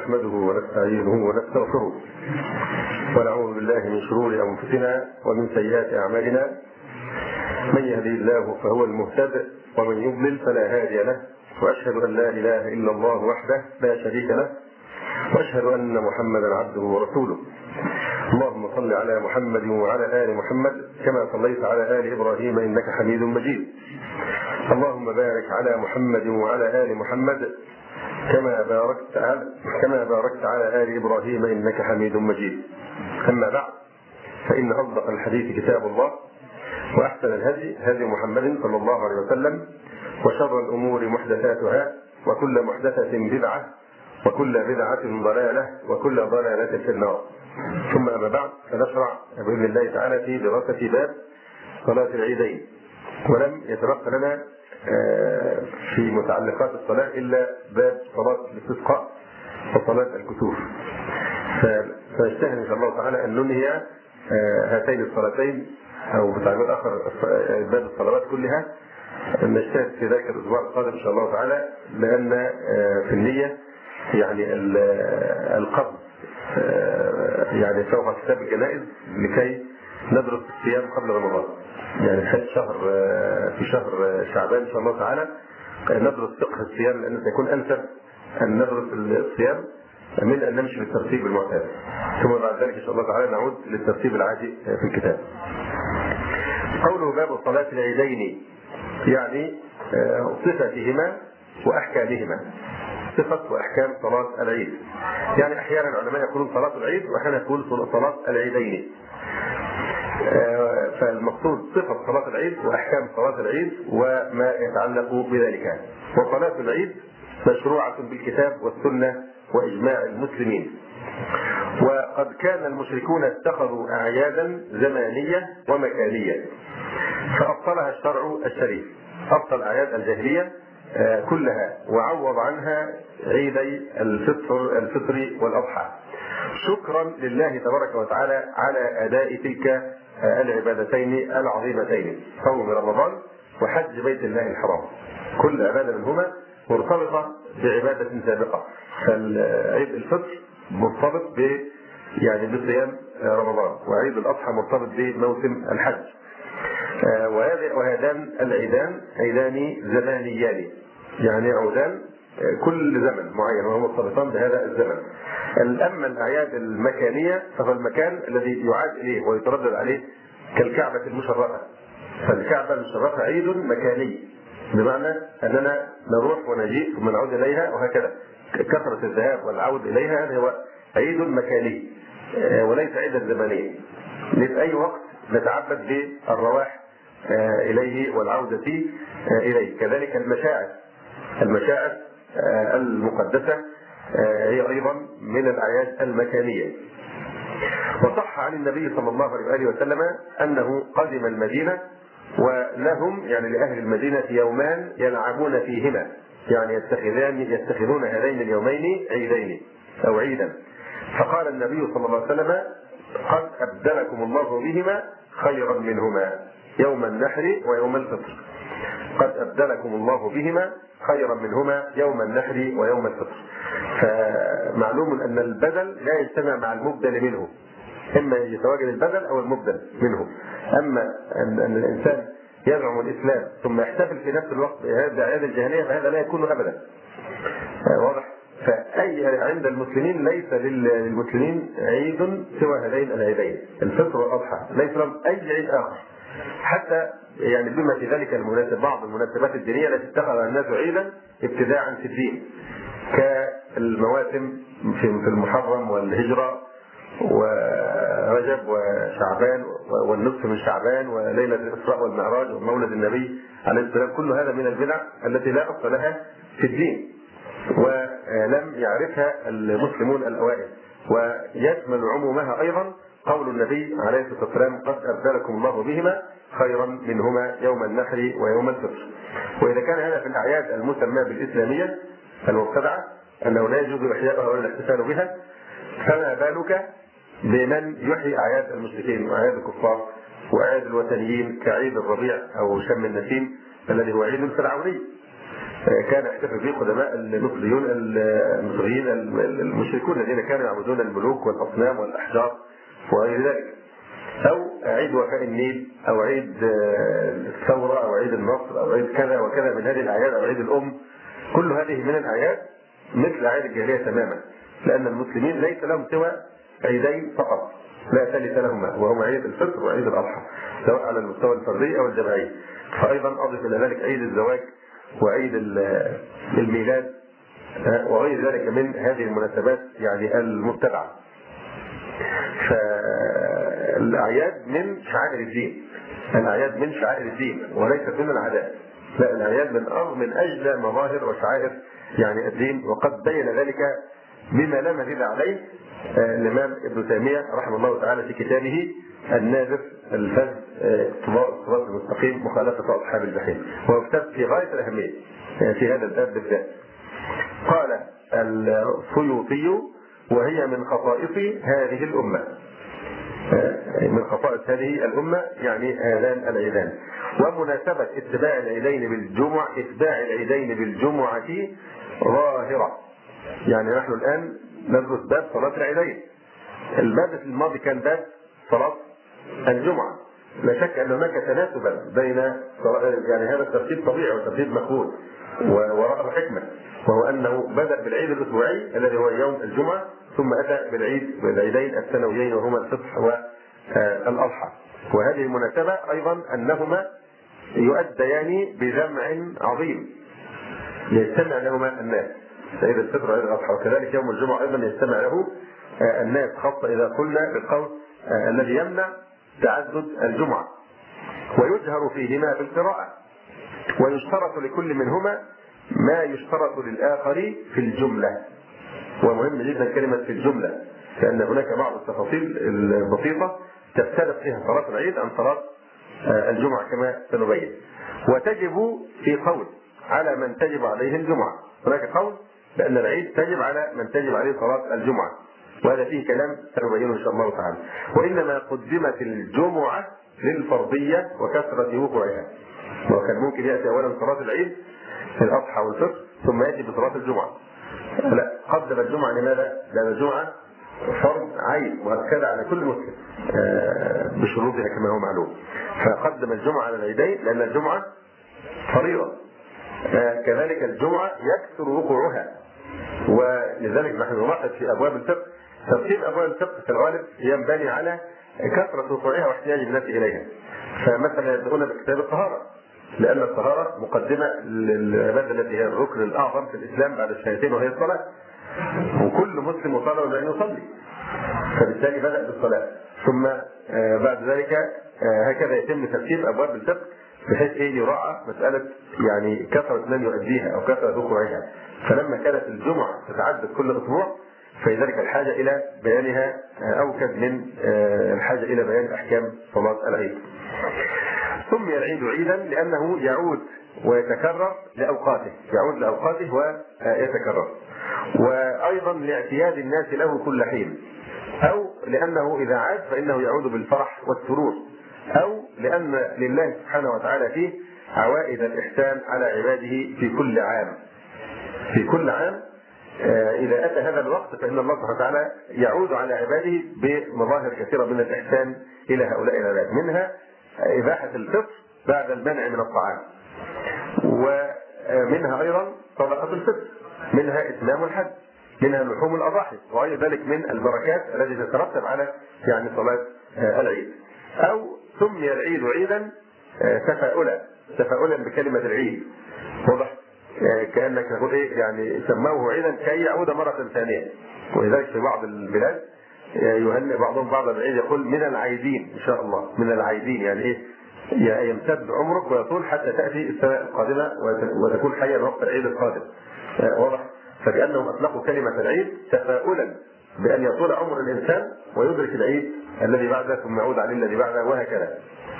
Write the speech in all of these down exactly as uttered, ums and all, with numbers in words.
نحمده ونستعينه ونستغفره ونعوذ بالله من شرور أنفسنا ومن سيئات أعمالنا. من يهدي الله فهو المهتد ومن يضلل فلا هادي له، وأشهد أن لا إله إلا الله وحده لا شريك له، وأشهد أن محمدا عبده ورسوله. اللهم صل على محمد وعلى آل محمد كما صليت على آل إبراهيم إنك حميد مجيد. اللهم بارك على محمد وعلى آل محمد كما باركت على كما باركت على آل إبراهيم إنك حميد مجيد. أما بعد، فإن أصدق الحديث كتاب الله، وأحسن الهدي هدي محمد صلى الله عليه وسلم، وشر الأمور محدثاتها، وكل محدثة بدعة، وكل بدعة ضلالة، وكل ضلالة في النار. ثم أما بعد، فنشرع بإذن الله تعالى في دراسة باب صلاة العيدين. ولم يتبقى لنا في متعلقات الصلاة إلا باب صلاة الاستسقاء وصلاة الكسوف، فنجتهد إن شاء الله تعالى أن ننهي هاتين الصلاتين، أو بتعبير آخر باب الصلوات كلها، نجتهد في ذلك الأسبوع القادم إن شاء الله تعالى، لأن في النية يعني القبض يعني فوق كتاب الجنائز لكي ندرس الصيام قبل رمضان. يعني في شهر في شهر شعبان ان شاء الله تعالى ندرس فقه الصيام، لان سيكون انسب ان ندرس الصيام من ان نمشي بالترتيب المعتاد، ثم بعد ذلك ان شاء الله تعالى نعود للترتيب العادي في الكتاب. قوله باب صلاة العيدين يعني صفتهما واحكامهما، صفة واحكام صلاة العيد. يعني احيانا العلماء يقولون صلاة العيد، واحيانا يقولون صلاة العيدين. فالمقصود صفة صلاة العيد وأحكام صلاة العيد وما يتعلق بذلك. وصلاة العيد مشروعة بالكتاب والسنة وإجماع المسلمين. وقد كان المشركون اتخذوا أعيادا زمانية ومكانية فأبطلها الشرع الشريف، أبطل أعياد الجاهلية كلها وعوض عنها عيدي الفطر الفطر والأضحى، شكرا لله تبارك وتعالى على أداء تلك العبادتين العظيمتين، صوم رمضان وحج بيت الله الحرام. كل عبادة منهما مرتبطة بعبادة سابقة. فالعيد الفطر مرتبط ب يعني بصيام رمضان، وعيد الأضحى مرتبط بموسم الحج. وهذان العيدان عيدان زمانيان، يعني عودان كل زمن معين وهم مرتبطان بهذا الزمن. أما الأعياد المكانية فهو المكان الذي يعاد إليه ويتردد عليه، كالكعبة المشرفة. فالكعبة المشرفة عيد مكاني، بمعنى أننا نروح ونجيء ثم نعود إليها، وهكذا كثرة الذهاب والعود إليها هذا هو عيد مكاني وليس عيدا زمانيا. في أي وقت نتعبد بالرواح إليه والعودة إليه. كذلك المشاعر المشاعر المقدسة هي أيضا من الأعياد المكانية. وصح عن النبي صلى الله عليه وآله وسلم أنه قدم المدينة ولهم يعني لأهل المدينة يومان يلعبون فيهما، يعني يتخذان يتخذون هذين اليومين عيدين أو عيدا. فقال النبي صلى الله عليه وسلم: قد أبدلكم الله بهما خيرا منهما يوم النحر ويوم الفطر. قد أبدلكم الله بهما خيرا منهما يوم النحر ويوم الفطر. فمعلوم أن البدل لا يجتمع مع المبدل منه، إما يتواجد البدل أو المبدل منه. أما أن الإنسان يزعم الإسلام ثم يحتفل في نفس الوقت بأعياد الجاهلية فهذا لا يكون أبدا. واضح؟ فأي عند المسلمين ليس للمسلمين عيد سوى هذين العيدين، الفطر والأضحى، ليس لهم أي عيد آخر. حتى يعني بما في ذلك المناسب بعض المناسبات الدينية التي اتخذها الناس عيدا ابتداعا في الدين، كالمواسم في المحرم والهجرة ورجب وشعبان والنصف من شعبان وليلة الإسراء والمعراج ومولد النبي عليه السلام. كل هذا من البدع التي لا أصل لها في الدين ولم يعرفها المسلمون الأوائل. ويشمل عمومها أيضا قول النبي عليه الصلاة والسلام: قد أبدلكم الله بهما خيرا منهما يوم النحر ويوم الفطر. وإذا كان هذا في الأعياد المسمى بالإسلامية المبتدعة أنه لا يجوز إحياؤها ولا الاحتفال بها، فما بالك بمن يحيي أعياد المشركين وأعياد الكفار وأعياد الوثنيين كعيد الربيع أو شم النسيم الذي هو عيد فرعوني. كان يحتفل به قدماء المصريون المصريين المشركون الذين كانوا يعبدون الملوك والأصنام والأحجار وغير ذلك. أو عيد وفاء النيل، أو عيد الثورة، أو عيد النصر، أو عيد كذا وكذا من هذه الأعياد، أو عيد الأم. كل هذه من الأعياد مثل أعياد الجاهلية تماما، لأن المسلمين ليس لهم سوى عيدين فقط لا ثالث لهما، وهما عيد الفطر وعيد الأضحى، سواء على المستوى الفردي أو الجماعي. فأيضا أضف إلى ذلك عيد الزواج وعيد الميلاد وغير ذلك من هذه المناسبات يعني المتبعة. فالأعياد من شعائر الدين، الأعياد من شعائر الدين وليست من العادات، لا، الأعياد من أرض من أجل مظاهر وشعائر يعني الدين. وقد بين ذلك بما لا مثيل عليه الإمام ابن تيمية رحمه الله تعالى في كتابه النادر الفذ الصراط المستقيم مخالفة أصحاب الجحيم، وهو كتاب في غاية الأهمية في هذا الباب بالذات. قال السيوطي: وهي من خصائص هذه الأمة، من خصائص هذه الأمة يعني هذان العيدان. ومناسبة اتباع العيدين بالجمعة اتباع العيدين بالجمعة ظاهرة. يعني نحن الآن ندرس باب صلاة العيدين. الباب الماضي كان باب صلاة الجمعة. لا شك أن هناك تناسبا بين يعني هذا الترتيب طبيعي وترتيب مقبول ووراءه حكمة، وهو أنه بدأ بالعيد الأسبوعي الذي هو يوم الجمعة، ثم أتى بالعيد بالعيدين السنويين وهما الفطر والأضحى. وهذه المناسبة أيضا أنهما يؤديان بجمع عظيم يجتمع لهما الناس، عيد الفطر وعيد الأضحى. وكذلك يوم الجمعة أيضا يجتمع له الناس، خاصة إذا قلنا بالقول الذي يمنع تعدد الجمعة. ويجهر فيهما بالقراءة، ويشترط لكل منهما ما يشترط للآخر في الجملة. ومهم جدا كلمة في الجملة، لأن هناك بعض التفاصيل البسيطة تختلف فيها صلاة العيد عن صلاة الجمعة كما سنبين. وتجب في قول على من تجب عليه الجمعة، هناك قول بأن العيد تجب على من تجب عليه صلاة الجمعة، وهذا فيه كلام سنبينه إن شاء الله تعالى. وإنما قدمت الجمعة للفرضية وكثرة وقوعها، وكان ممكن يأتي أولا صلاة العيد في الأضحى والفطر ثم يأتي بصلاة الجمعة. لا، قدم الجمعة. لماذا؟ لأن الجمعة فرض عين مؤكدة على كل مسلم بشروطها كما هو معلوم، فقدم الجمعة على العيدين لأن الجمعة فريضة. كذلك الجمعة يكثر وقوعها، ولذلك نحن نلاحظ في أبواب الفقه ترتيب أبواب الفقه في الغالب ينبني على كثرة وقوعها واحتياج الناس إليها. فمثلا يبدأون بكتاب الطهارة، لأن الطهارة مقدمة للعبادة التي هي الركن الأعظم في الإسلام بعد الشهادتين وهي الصلاة، وكل مسلم مطالب بأن يصلي، فبالتالي بدأ بالصلاة. ثم بعد ذلك هكذا يتم ترتيب أبواب الفقه بحيث إيه يراعى مسألة يعني كثرة من يؤديها أو كثرة وقوعها. فلما كانت الجمعة تتعدد كل أسبوع فلذلك الحاجة إلى بيانها أوكد من الحاجة إلى بيان أحكام صلاة العيد. سمي العيد عيدا لأنه يعود ويتكرر لأوقاته، يعود لأوقاته ويتكرر، وأيضا لاعتياد الناس له كل حين، أو لأنه إذا عاد فإنه يعود بالفرح والسرور، أو لأن لله سبحانه وتعالى فيه عوائد الإحسان على عباده في كل عام. في كل عام إذا أتى هذا الوقت فإن الله سبحانه وتعالى يعود على عباده بمظاهر كثيرة من الإحسان إلى هؤلاء العباد، منها إباحة الفطر بعد المنع من الطعام، ومنها أيضا صدقة الفطر، منها إتمام الحج، منها لحوم الأضاحي، وغير ذلك من البركات التي تترتب على يعني صلاة العيد. أو سمي العيد عيدا تفاؤلا، تفاؤلا بكلمة العيد، واضح؟ كأنك تقول إيه يعني سموه عيدا كي يعود مرة ثانية. ولذلك في بعض البلاد يهنئ بعضهم بعضا بالعيد، يقول من العايدين إن شاء الله، من العايدين يعني إيه؟ يمتد عمرك ويطول حتى تأتي السنة القادمة وتكون حيا وقت العيد القادم، واضح؟ فكأنهم أطلقوا كلمة العيد تفاؤلا بأن يطول عمر الإنسان ويدرك العيد الذي بعده ثم يعود عليه الذي بعده وهكذا.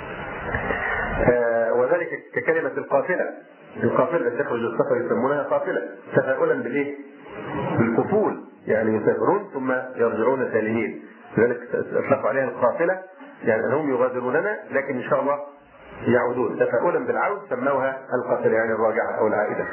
وذلك ككلمة القافلة، القافلة التي تخرج السفر يسمونها قافلة، تفاؤلا بالإيه؟ بالقفول، يعني يسافرون ثم يرجعون سالمين، لذلك أطلقوا عليها القافلة، يعني أنهم يغادروننا لكن إن شاء الله يعودون تفاؤلا بالعود سموها القتل يعني الراجعة أو العائدة.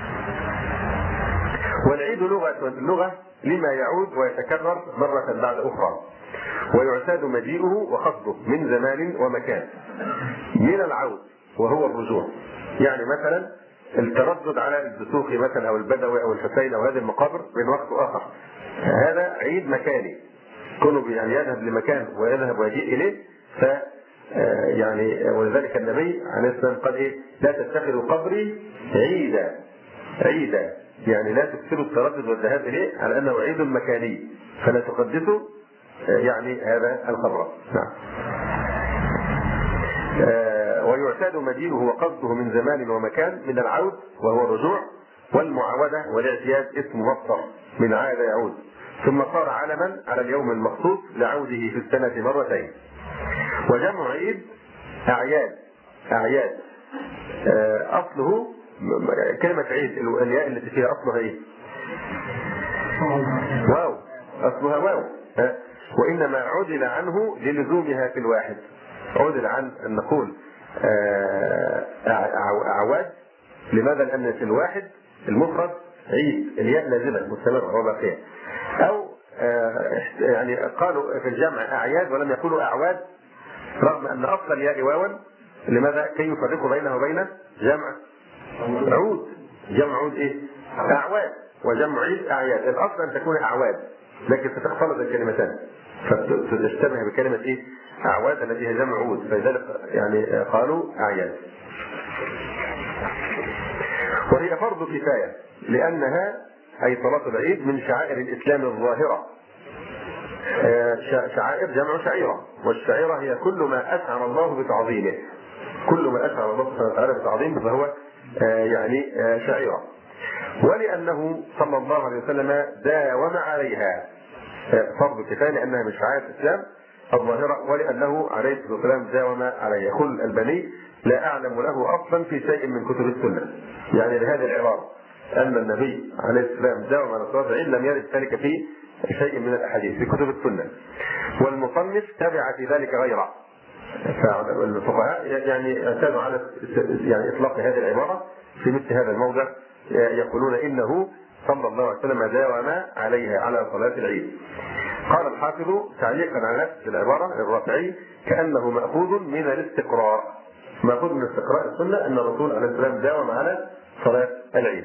والعيد لغة اللغة لما يعود ويتكرر مرة بعد أخرى، ويعتاد مجيئه وخفضه من زمان ومكان من العود وهو الرجوع. يعني مثلا التردد على الدسوقي مثلا أو البدوي أو الحسين أو هذه المقابر من وقت آخر، هذا عيد مكاني، كونه يعني يذهب لمكان ويذهب ويجيء إليه. ف يعني ولذلك النبي عليه الصلاة والسلام قال إيه؟ لا تتخذوا قبري عيدا. عيدا يعني لا تكثروا التردد والذهاب إليه على أنه عيد مكاني، فلا تقدسوا يعني هذا القبر. نعم. ويعتاد مجيئه وقصده من زمان ومكان من العود وهو الرجوع، والمعاودة والاعتياد اسم مصدر من عاد يعود، ثم صار علما على اليوم المخصوص لعوده في السنة مرتين. وجمع عيد أعياد. أعياد أصله كلمة عيد الياء التي فيها أصلها إيه؟ واو، أصلها واو، وإنما عدل عنه للزومها في الواحد. عدل عن أن نقول أعواد. لماذا؟ لأن في الواحد المفرد عيد الياء لازمة مستمرة وباقية. أو يعني قالوا في الجمع أعياد ولم يقولوا أعواد رغم أن أصل الياء واوا. لماذا؟ كي يفرقوا بينه وبين جمع عود. جمع عود إيه؟ أعواد، وجمع عيد أعياد. الأصل أن تكون أعواد، لكن ستختلط الكلمتان فتشتبه بكلمة إيه؟ أعواد التي هي جمع عود، فلذلك يعني قالوا أعياد. وهي فرض كفاية لأنها أي صلاة العيد من شعائر الإسلام الظاهرة. شعائر جمع شعيرة، والشعيرة هي كل ما أشعر الله بتعظيمه. كل ما أشعر الله سبحانه وتعالى بتعظيمه فهو يعني شعيرة. ولأنه صلى الله عليه وسلم داوم عليها فرض كفاية لأنها من شعائر الإسلام الظاهرة، ولأنه عليه الصلاة والسلام داوم عليها. يقول الألباني لا أعلم له أصلا في شيء من كتب السنة. يعني لهذه العبارة أن النبي عليه السلام داوم على صلاة العيد لم يرد ذلك في شيء من الأحاديث في كتب السنة. والمصنف تبع في ذلك غيره. فالفقهاء يعني اعتادوا على يعني إطلاق هذه العبارة في مثل هذا الموضع، يقولون إنه صلى الله عليه وسلم داوم عليها على صلاة العيد. قال الحافظ تعليقا على نفس العبارة الرافعي كأنه مأخوذ من الاستقراء. مأخوذ من استقراء السنة أن الرسول عليه السلام داوم على صلاة العيد.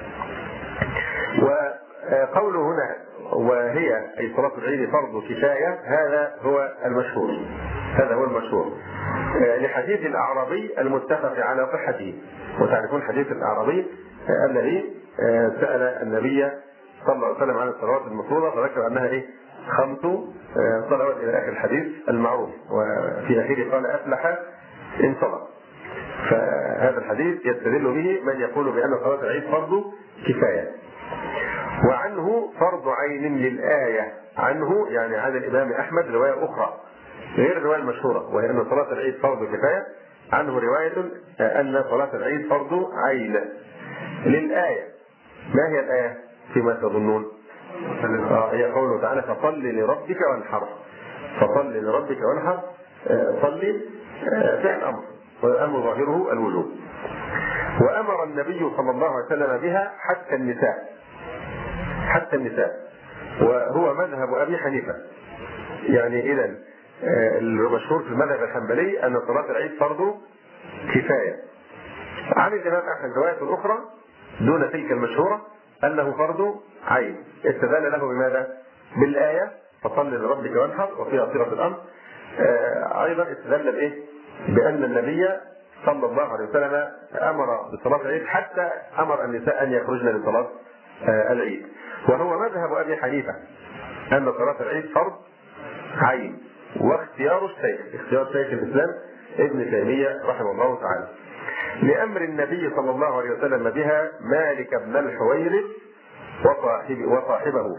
وقوله هنا وهي أي صلاة العيد فرض كفاية هذا هو المشهور. هذا هو المشهور لحديث الأعرابي المتفق على صحته. وتعرفون حديث الأعرابي الذي سأل النبي صلى الله عليه وسلم عن الصلوات المفروضة فذكر أنها إيه؟ خمس صلوات إلى آخر الحديث المعروف، وفي آخره قال أفلح إن صلى. فهذا الحديث يستدل به من يقول بأن صلاة العيد فرض كفاية. وعنه فرض عين للآية. عنه يعني عن الإمام أحمد رواية أخرى غير الرواية المشهورة، وهي أن صلاة العيد فرض كفاية. عنه رواية أن صلاة العيد فرض عين للآية. ما هي الآية فيما تظنون؟ آه هي قوله تعالى فصل لربك وانحر. فصل لربك وانحر. آه صلي آه فعل أمر، والأمر ظاهره الوجوب. وأمر النبي صلى الله عليه وسلم بها حتى النساء. حتى النساء وهو مذهب أبي حنيفة. يعني إذا المشهور في المذهب الحنبلي أن صلاة العيد فرض كفاية. عن الإمام أحمد رواية أخرى دون تلك المشهورة أنه فرض عين، استدل له بماذا؟ بالآية فصل لربك وانحر وفيها صيغة الأمر. أيضا استدل بإيه؟ بأن النبي صلى الله عليه وسلم أمر بصلاة العيد حتى أمر النساء أن يخرجن لصلاة العيد. وهو مذهب أبي حنيفة أن صلاة العيد فرض عين، واختيار الشيخ اختيار شيخ الإسلام ابن تيمية رحمه الله تعالى لأمر النبي صلى الله عليه وسلم بها مالك بن الحويرث وصاحب وصاحبه.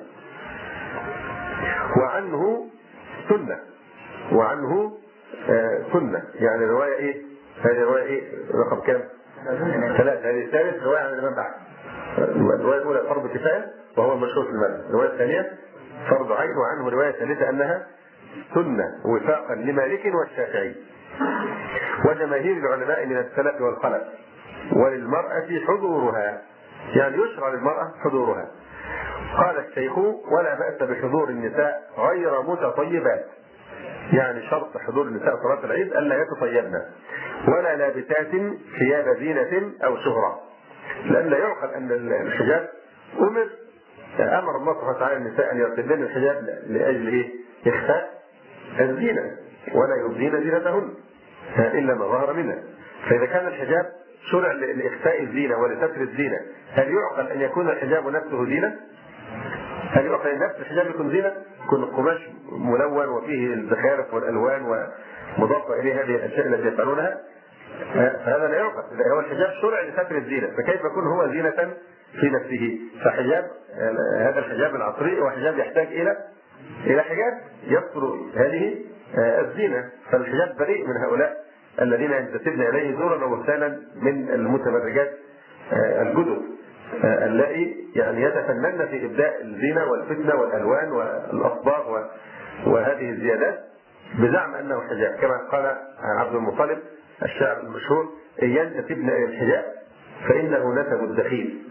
وعنه سنة. وعنه آه سنة يعني رواية إيه؟ هذه رواية إيه؟ رقم كام؟ ثلاثة. هذه الثالث رواية عن الإمام أحمد. الرواية الأولى فرض كفاية وهو المشهور في المذهب. الرواية الثانية فرض عين، وعنه رواية ثالثة أنها سنة وفاقا لمالك والشافعي. وجماهير العلماء من السلف والخلف، وللمرأة حضورها، يعني يشرع للمرأة حضورها. قال الشيخ: ولا بأس بحضور النساء غير متطيبات، يعني شرط حضور النساء صلاة العيد ألا يتطيبن، ولا لابسات ثياب زينة أو شهرة، لأن لا يعقل أن الحجاب أمر أمر الله سبحانه وتعالى النساء أن يرتدن الحجاب لأجل إيه؟ إخفاء الزينة، ولا يبدين زينتهن إلا ما ظهر منها. فإذا كان الحجاب شرع لإخفاء الزينة ولستر الزينة، هل يعقل أن يكون الحجاب نفسه زينة؟ هل يعقل أن نفس الحجاب يكون زينة؟ يكون القماش ملون وفيه الزخارف والألوان ومضافة إليه هذه الأشياء التي يفعلونها؟ فهذا لا يعقل. إذا هو الحجاب شرع لستر الزينة، فكيف يكون هو زينة في نفسه؟ فحجاب هذا الحجاب العصري هو حجاب يحتاج إلى إلى حجاب يستر هذه الزينة. فالحجاب بريء من هؤلاء الذين ينتسبن إليه زورا وبهتانا من المتبرجات الجدد اللائي يعني يتفنن في إبداء الزينة والفتنة والألوان والأصباغ وهذه الزيادات بزعم أنه حجاب، كما قال عبد المطلب الشاعر المشهور: إن ينتسبن إلى الحجاب فإنه نسب الدخيل.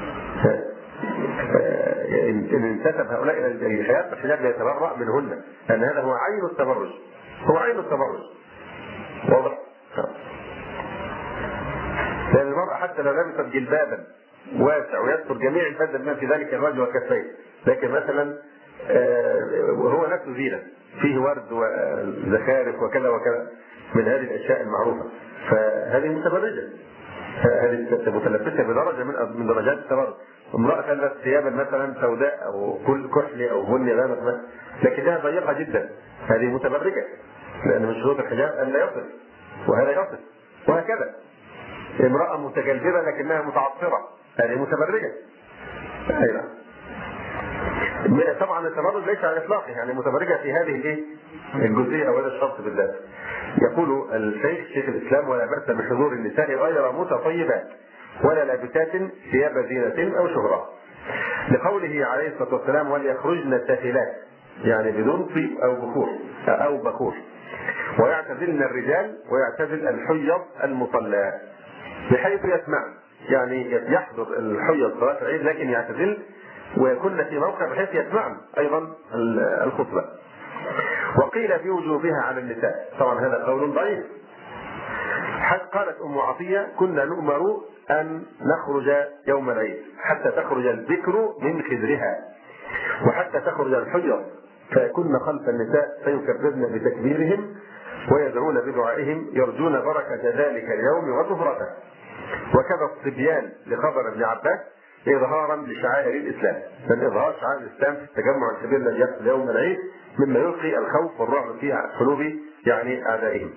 إن انتسب هؤلاء إلى الحجاب فالحجاب لا يتبرأ منهن، لأن هذا هو عين التبرج، هو عين التبرج. واضح؟ لأن المرأة حتى لو لبست جلبابا واسع ويستر جميع البدن ما في ذلك الوجه والكفين، لكن مثلا وهو نفسه زينة فيه ورد وزخارف وكذا وكذا من هذه الأشياء المعروفة، فهذه متبرجة، هذه متلبسة بدرجة من من درجات التبرج. امرأة لبست ثيابا مثلا سوداء أو كل كحل أو بني غامق لكنها ضيقة جدا، هذه متبرجة، لأن من شروط الحجاب أن لا يصف وهذا يصف، وهكذا. امرأة متجلبرة لكنها متعطرة، هذه متبرجة. أيضا طبعا التبرج ليس على اطلاقه، يعني متبرجة في هذه الايه الجزئية او هذا الشرط بالذات. يقول الشيخ شيخ الاسلام: ولا بأس بحضور النساء غير متطيبات ولا لابسات ثياب زينة او شهرة، لقوله عليه الصلاة والسلام: وليخرجن سافلات، يعني بدون طيب او بخور او بخور، ويعتزلن الرجال ويعتزل الحيض المصلى، بحيث يسمع، يعني يحضر الحيض صلاة العيد لكن يعتزل ويكون في موقع بحيث يسمع أيضا الخطبة. وقيل في وجوبها على النساء، طبعا هذا قول ضعيف. حتى قالت أم عطية: كنا نؤمر أن نخرج يوم العيد حتى تخرج البكر من خدرها وحتى تخرج الحيض، فيكن خلف النساء فيكبرن بتكبيرهم ويدعون بدعائهم يرجون بركة ذلك اليوم وطهرته. وكذا الصبيان لخبر ابن عباس إظهارا لشعائر الإسلام، بل إظهار شعائر الإسلام في التجمع الكبير الذي يحصل يوم العيد مما يلقي الخوف والرعب في قلوب يعني أعدائهم.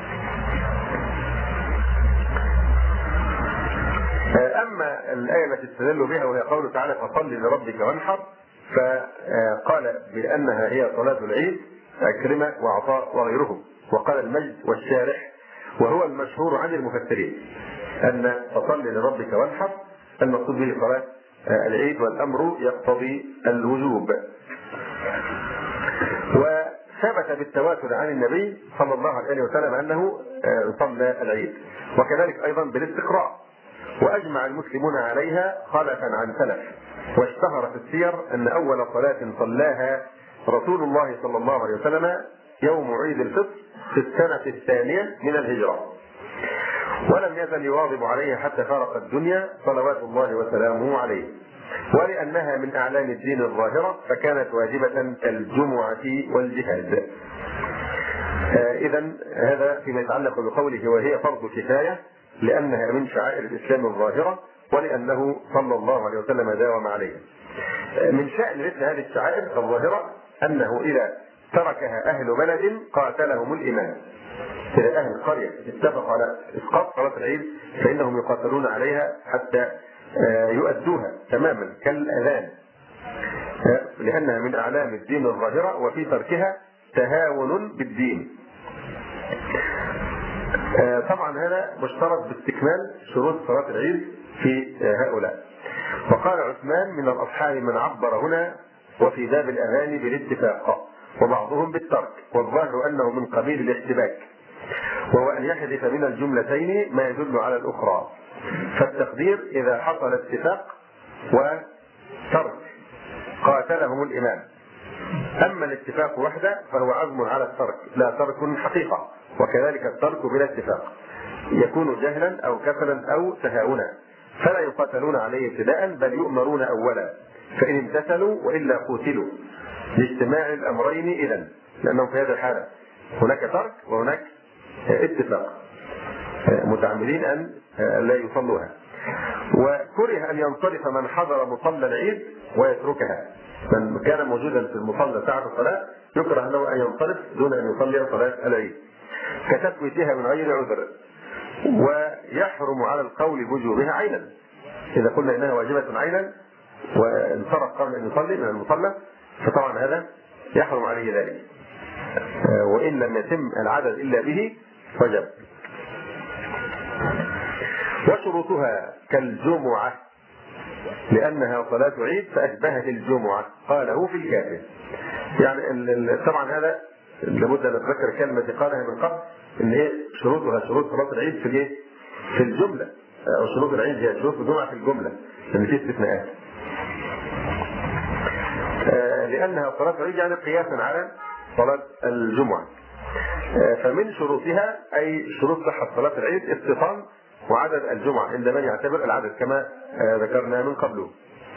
أما الآية التي استدلوا بها وهي قوله تعالى: فصل لربك وانحر، فقال بأنها هي صلاة العيد عكرمة وعطاء وغيرهم. وقال المجد والشارح وهو المشهور عن المفسرين أن فصل لربك وانحر المقصود به صلاة العيد، والأمر يقتضي الوجوب. وثبت بالتواتر عن النبي صلى الله عليه وسلم أنه صلى العيد، وكذلك أيضا بالاستقراء، وأجمع المسلمون عليها خلفا عن سلف. واشتهر في السير أن أول صلاة صلاها رسول الله صلى الله عليه وسلم يوم عيد الفطر في السنة الثانية من الهجرة، ولم يزل يواظب عليها حتى فارق الدنيا صلوات الله وسلامه عليه. ولأنها من أعلام الدين الظاهرة فكانت واجبة كالجمعة والجهاد. إذا هذا فيما يتعلق بقوله وهي فرض كفاية، لأنها من شعائر الإسلام الظاهرة، ولأنه صلى الله عليه وسلم داوم عليها. من شأن مثل هذه الشعائر الظاهرة أنه إذا تركها أهل بلد قاتلهم الإمام. إذا أهل القرية اتفقوا على إسقاط صلاة العيد فإنهم يقاتلون عليها حتى يؤدوها تماما كالأذان، لأنها من أعلام الدين الظاهرة، وفي تركها تهاون بالدين. طبعا هذا مشترط باستكمال شروط صلاة العيد في هؤلاء. وقال عثمان: من الأصحاب من عبر هنا وفي باب الأغاني بالاتفاق، وبعضهم بالترك، والظاهر أنه من قبيل الاشتباك. وهو أن يحذف من الجملتين ما يدل على الأخرى. فالتقدير إذا حصل اتفاق وترك قاتلهم الإمام. أما الاتفاق وحده فهو عزم على الترك لا ترك حقيقة، وكذلك الترك بلا اتفاق يكون جهلا أو كسلا أو تهاونا، فلا يقاتلون عليه ابتداء بل يؤمرون أولا، فإن امتثلوا وإلا قتلوا لاجتماع الأمرين إذن، لأنهم في هذه الحالة هناك ترك وهناك اتفاق متعمدين أن لا يصلوها. وكره أن ينصرف من حضر مصلى العيد ويتركها. من كان موجودا في المصلى ساعة الصلاة يكره له أن ينصرف دون أن يصلي صلاة العيد كتفويتها من غير عذر. ويحرم على القول بوجوبها عينا، إذا قلنا إنها واجبة عينا وانصرف قبل أن يصلي من المصلى فطبعا هذا يحرم عليه ذلك، وإن لم يتم العدد إلا به وجب. وشروطها كالجمعة لأنها صلاة عيد فأشبهت الجمعة قاله في الكافر. يعني طبعا هذا لابد أن نتذكر كلمة قالها من قبل إن هي شروطها شروط صلاة العيد في الايه؟ في الجملة، أو شروط العيد هي شروط الجمعة في الجملة لأن في استثناءات. لأنها صلاة العيد يعني قياسا على صلاة الجمعة. فمن شروطها أي شروط صحة صلاة العيد استيطان وعدد الجمعة عند من يعتبر العدد كما ذكرنا من قبله،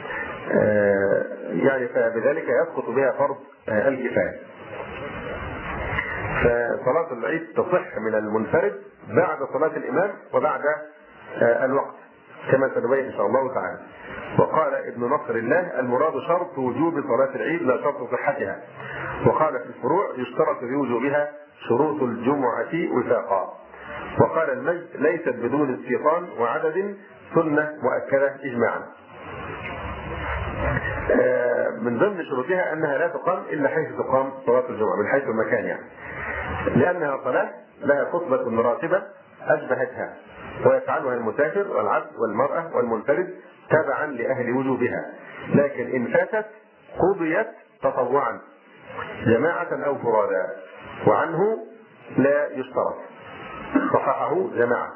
يعني فبذلك يسقط بها فرض الكفاية. فصلاة العيد تصح من المنفرد بعد صلاة الإمام وبعد الوقت كما سنبين إن شاء الله تعالى. وقال ابن نصر الله المراد شرط وجوب صلاة العيد لا شرط صحتها. وقال في الفروع يشترط في وجوبها شروط الجمعة وفاقا. وقال المجد ليست بدون استيطان وعدد سنة مؤكدة إجماعا. من ضمن شروطها أنها لا تقام إلا حيث تقام صلاة الجمعة من حيث المكان، يعني لأنها صلاة لها خطبة راتبة أشبهتها ويفعلها المسافر والعبد والمرأة والمنفرد تبعا لأهل وجوبها، لكن إن فاتت قضيت تطوعا جماعة أو فرادا وعنه لا يشترط. صححه جماعة.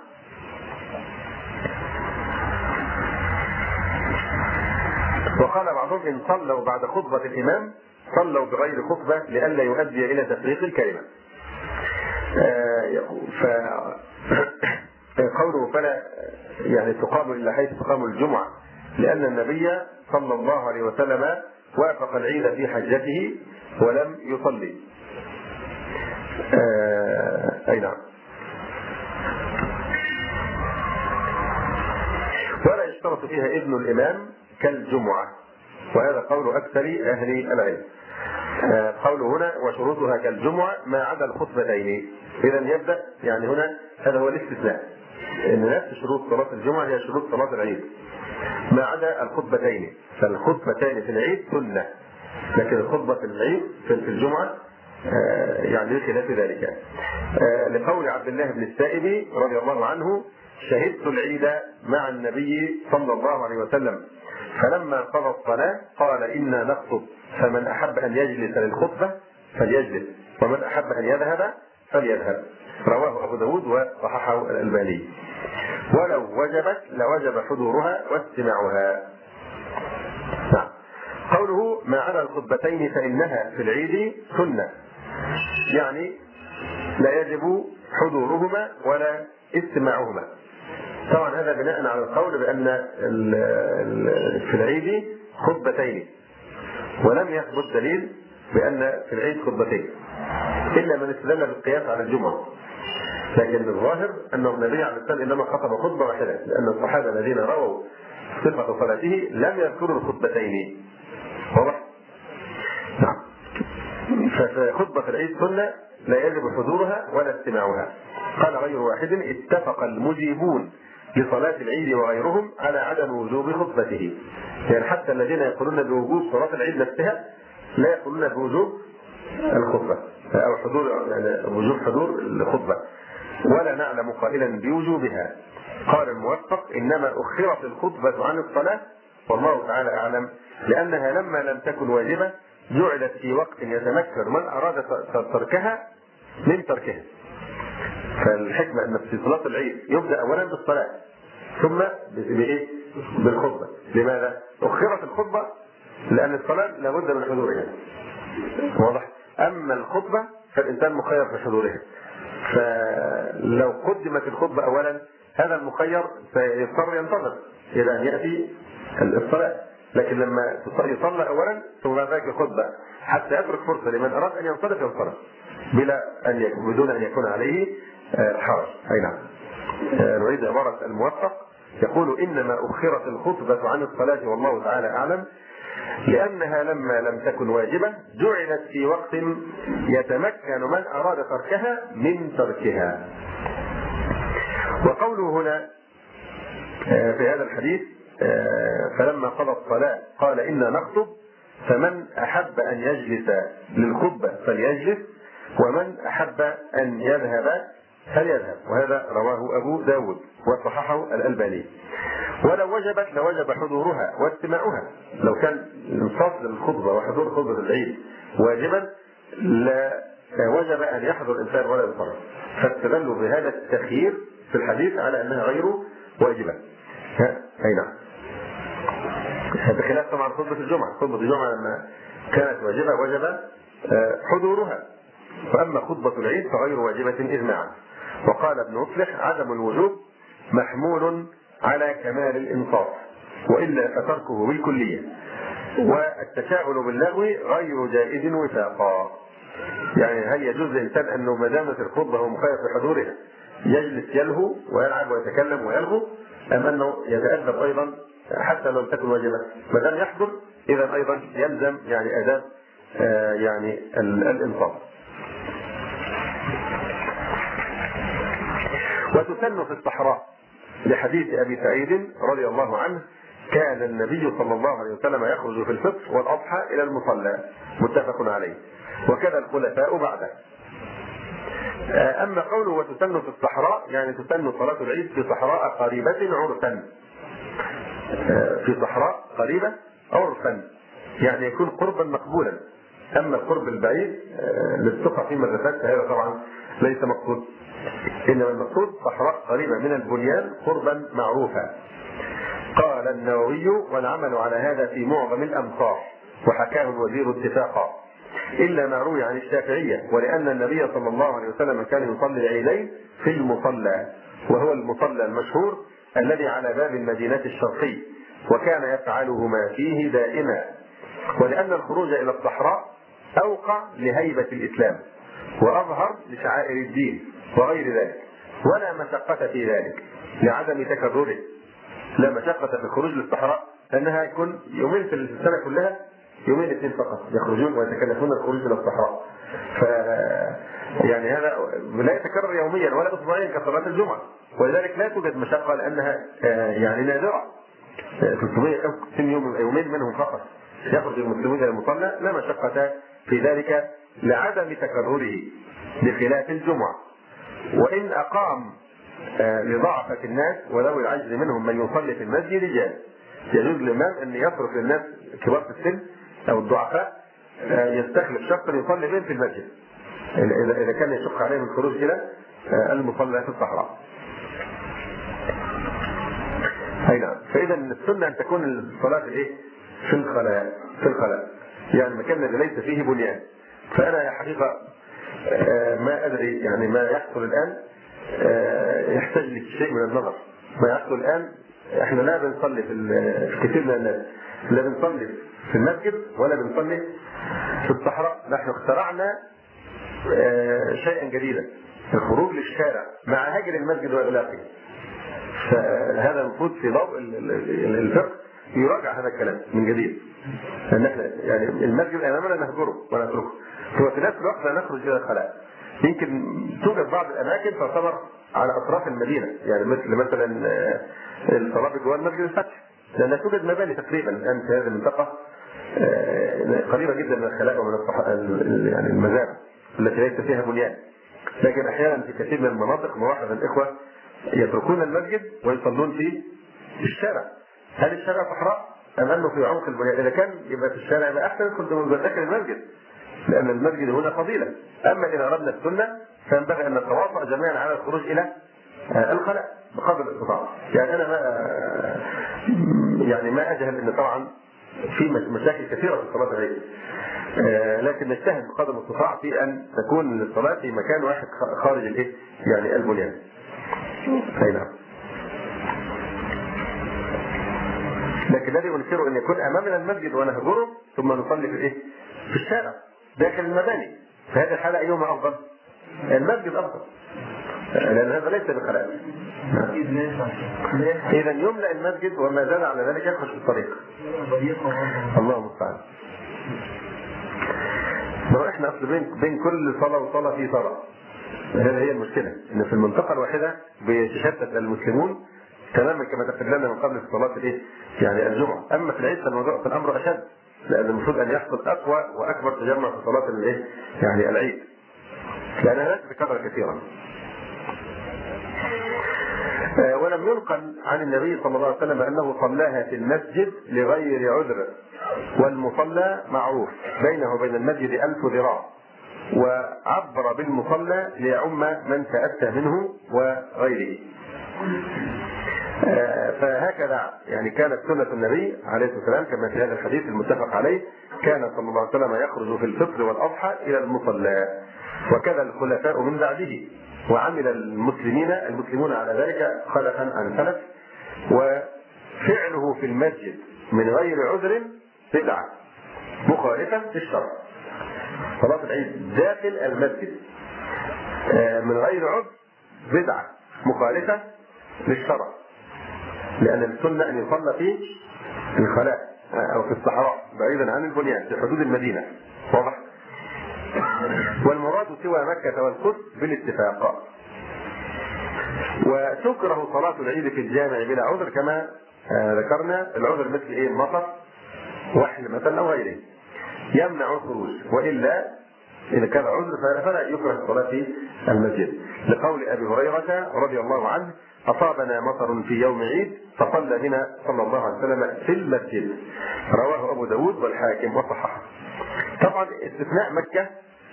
وقال بعضهم إن صلوا بعد خطبة الإمام صلوا بغير خطبة لئلا يؤدي إلى تفريق الكلمة. فقوله فلا يعني تقام إلا حيث تقام الجمعة لأن النبي صلى الله عليه وسلم وافق العيد في حجته ولم يصلي. أي نعم. ولا يشترط فيها إذن الإمام كالجمعة، وهذا قول أكثر أهل العلم. قوله هنا وشروطها كالجمعة ما عدا الخطبتين. إذا يبدأ يعني هنا هذا هو الاستثناء، إن نفس شروط صلاة الجمعة هي شروط صلاة العيد ما عدا الخطبتين. فالخطبتين في العيد سنة، لكن الخطبة في العيد في الجمعة يعني خلاف ذلك. لقول عبد الله بن السائب رضي الله عنه شهدت العيد مع النبي صلى الله عليه وسلم فلما قضى الصلاة قال إنا نخطب فمن أحب أن يجلس للخطبة فليجلس ومن أحب أن يذهب فليذهب. رواه أبو داود وصححه الألباني. ولو وجبت لوجب حضورها واستماعها. نعم. قوله ما عدا الخطبتين فإنها في العيد سنة، يعني لا يجب حضورهما ولا استماعهما. طبعا هذا بناء على القول بأن في العيد خطبتين، ولم يثبت دليل بأن في العيد خطبتين إلا من استدل بالقياس على الجمعة. لكن الظاهر أن النبي عليه الصلاة والسلام إنما خطب خطبة واحدة، لأن الصحابة الذين رووا صفة صلاته لم يذكروا الخطبتين. واضح؟ نعم. فخطبة العيد سنة لا يجب حضورها ولا استماعها. قال غير واحد اتفق المجيبون لصلاة العيد وغيرهم على عدم وجوب خطبته. يعني حتى الذين يقولون بوجوب صلاة العيد نفسها لا يقولون بوجوب الخطبة أو حضور يعني وجوب حضور الخطبة، ولا نعلم قائلا بوجوبها. قال الموفق إنما أخرت الخطبة عن الصلاة والله تعالى أعلم، لأنها لما لم تكن واجبة جعلت في وقت يتمكن من أراد تركها من تركها، فالحكمة أن في صلاة العيد يبدأ أولا بالصلاة ثم بإيه؟ بالخطبة. لماذا؟ أخرت الخطبة لأن الصلاة لابد من حضورها، واضح؟ أما الخطبة فالإنسان مخير في حضورها، فلو قدمت الخطبة أولا هذا المخير سيضطر ينتظر إلى أن يأتي الصلاة، لكن لما يصلى أولا ثم بعد ذلك الخطبة حتى يترك فرصة لمن أراد أن ينصرف ينصرف بلا أن يكون بدون أن يكون عليه حرج. أي نعم. نريد عبارة الموفق يقول: إنما أخرت الخطبة عن الصلاة والله تعالى أعلم لأنها لما لم تكن واجبة جعلت في وقت يتمكن من أراد تركها من تركها. وقوله هنا في هذا الحديث: فلما قضى الصلاة قال إنا نخطب، فمن أحب أن يجلس للخطبة فليجلس، ومن أحب أن يذهب فليذهب. وهذا رواه أبو داود وصححه الألباني. ولو وجبت لوجب حضورها واستماعها. لو كان انصاف للخطبة وحضور خطبة العيد واجبا لوجب أن يحضر الإنسان ولا يضطر، فاستدلوا بهذا التخيير في الحديث على أنها غير واجبة. أي نعم. بخلاف طبعا خطبة الجمعة، خطبة الجمعة لما كانت واجبة وجب حضورها، وأما خطبة العيد فغير واجبة إجماعا. وقال ابن مفلح: عدم الوجوب محمول على كمال الإنصاف، وإلا فتركه بالكلية، والتشاؤل باللغو غير جائز وفاقا. يعني هل يجوز للإنسان أنه ما دامت الخطبة هو مخير في حضورها يجلس يلهو ويلعب ويتكلم ويلغو، أم أنه يتأدب أيضا حتى لو تكن واجبة؟ ما دام يحضر إذا أيضا يلزم يعني آداب آه يعني الإنصاف. وتسن في الصحراء لحديث أبي سعيد رضي الله عنه: كان النبي صلى الله عليه وسلم يخرج في الفطر والأضحى إلى المصلى، متفق عليه، وكذا الخلفاء بعده. أما قوله وتسن في الصحراء يعني تسن صلاة العيد في صحراء قريبة عرفا، في صحراء قريبة عرفا يعني يكون قربا مقبولا. أما القرب البعيد للثقة في مدرسات فهذا طبعا ليس مقصود، إنما المقصود صحراء قريبة من البنيان قربا معروفا. قال النووي: والعمل على هذا في معظم الأمصار، وحكاه الوزير اتفاقا، إلا ما روي عن الشافعية، ولأن النبي صلى الله عليه وسلم كان يصلي العيدين في المصلى، وهو المصلى المشهور الذي على باب المدينة الشرقي، وكان يفعلهما فيه دائما، ولأن الخروج إلى الصحراء أوقع لهيبة الإسلام وأظهر لشعائر الدين وغير ذلك، ولا مشقة في ذلك لعدم تكرره. لا مشقة في الخروج للصحراء لأنها يكون يومين في السنة كلها، يومين اثنين فقط يخرجون ويتكلفون الخروج إلى الصحراء. ف يعني هذا لا يتكرر يوميا ولا أسبوعيا كصلاة الجمعة، ولذلك لا توجد مشقة لأنها يعني نادرة. ثلاثمائة وخمسين يوم يومين منهم فقط يخرج المسلمون إلى المصلى، لا مشقة في ذلك لعدم تكرره بخلاف الجمعة. وإن أقام لضعفة الناس وذوي العجز منهم من يصلي في المسجد جاز، يجوز للإمام أن يصرف للناس كبار في السن أو الضعفاء يستخلف شخصا يصلي بهم في المسجد إذا كان يشق عليهم الخروج إلى المصلى في الصحراء. أي نعم. فإذا السنة أن تكون الصلاة إيه؟ في الخلاء، في الخلاء يعني المكان الذي ليس فيه بنيان. فأنا حقيقة ما أدري يعني ما يحصل الآن يحتاج لشيء من النظر. ما يحصل الآن احنا لا بنصلي في كثير من الناس، لا بنصلي في المسجد ولا بنصلي في الصحراء. نحن اخترعنا شيئا جديدا، الخروج للشارع مع هجر المسجد وإغلاقه. فهذا المفروض في ضوء الفقه يراجع هذا الكلام من جديد، لأن احنا يعني المسجد أمامنا نهجره ونتركه، هو في نفس الوقت لا نخرج إلى الخلاء. يمكن توجد بعض الأماكن تعتبر على أطراف المدينة، يعني مثل مثلا الصلاة جوار مسجد الفتح، لأن توجد مباني تقريبا الآن في هذه المنطقة قريبة جدا من الخلاء ومن يعني المزارع التي ليس فيها بنيان. لكن أحيانا في كثير من المناطق مواحد الإخوة يتركون المسجد ويصلون في الشارع. هل الشارع صحراء أم أنه في عمق البنيان؟ إذا كان يبقى في الشارع يبقى أحسن كنت من داخل المسجد، لأن المسجد هنا فضيلة. أما إذا أردنا السنة فينبغي أن نتواصى جميعا على الخروج إلى الخلاء بقدر الاستطاعة. يعني أنا ما يعني ما أجهل أن طبعا في مشاكل كثيرة في الصلاة العيد، لكن نجتهد بقدر الاستطاعة في أن تكون الصلاة في مكان واحد خارج الإيه يعني البنيان. أي نعم. لكن الذي أنكره أن يكون أمامنا المسجد ونهجره ثم نصلي في الإيه؟ في الشارع داخل المباني. في هذه الحالة أيهما أفضل؟ المسجد أفضل، لأن هذا ليس بخلاف. إذا يملأ المسجد وما زال على ذلك يخرج في الطريق. الله المستعان. احنا أصل بين بين كل صلاة وصلاة في صلاة. هذه هي المشكلة، إن في المنطقة الواحدة بيتشتت المسلمون تماما كما تقدمنا من قبل في صلاة الإيه؟ يعني الجمعة. أما في العيد فالموضوع في الأمر أشد، لأن المفروض أن يحصل أقوى وأكبر تجمع في صلاة الإيه؟ يعني العيد، لأنها لا تتكرر كثيرا. ولم ينقل عن النبي صلى الله عليه وسلم أنه صلاها في المسجد لغير عذر، والمصلى معروف بينه وبين المسجد ألف ذراع، وعبر بالمصلى ليعم من تأتى منه وغيره. فهكذا يعني كانت سنة النبي عليه الصلاة والسلام كما في هذا الحديث المتفق عليه، كان صلى الله عليه وسلم يخرج في الفطر والأضحى إلى المصلى، وكذا الخلفاء من بعده، وعمل المسلمين المسلمون على ذلك خلفا عن سلف. وفعله في المسجد من غير عذر بدعة مخالفة للشرع. صلاة العيد داخل المسجد من غير عذر بدعة مخالفة للشرع، لأن السنة أن يصلى في الخلاء أو في الصحراء بعيدا عن البنيان في حدود المدينة. واضح؟ والمراد سوى مكة والقدس بالاتفاق. وتكره صلاة العيد في الجامع بلا عذر كما ذكرنا. العذر مثل ايه؟ المطر، وحل مثلا او غيره يمنع الخروج، والا اذا كان عذر فلا يكره الصلاة في المسجد، لقول ابي هريرة رضي الله عنه: اصابنا مطر في يوم عيد فصلى بنا صلى الله عليه وسلم في المسجد. رواه ابو داود والحاكم وصححه. طبعا استثناء مكة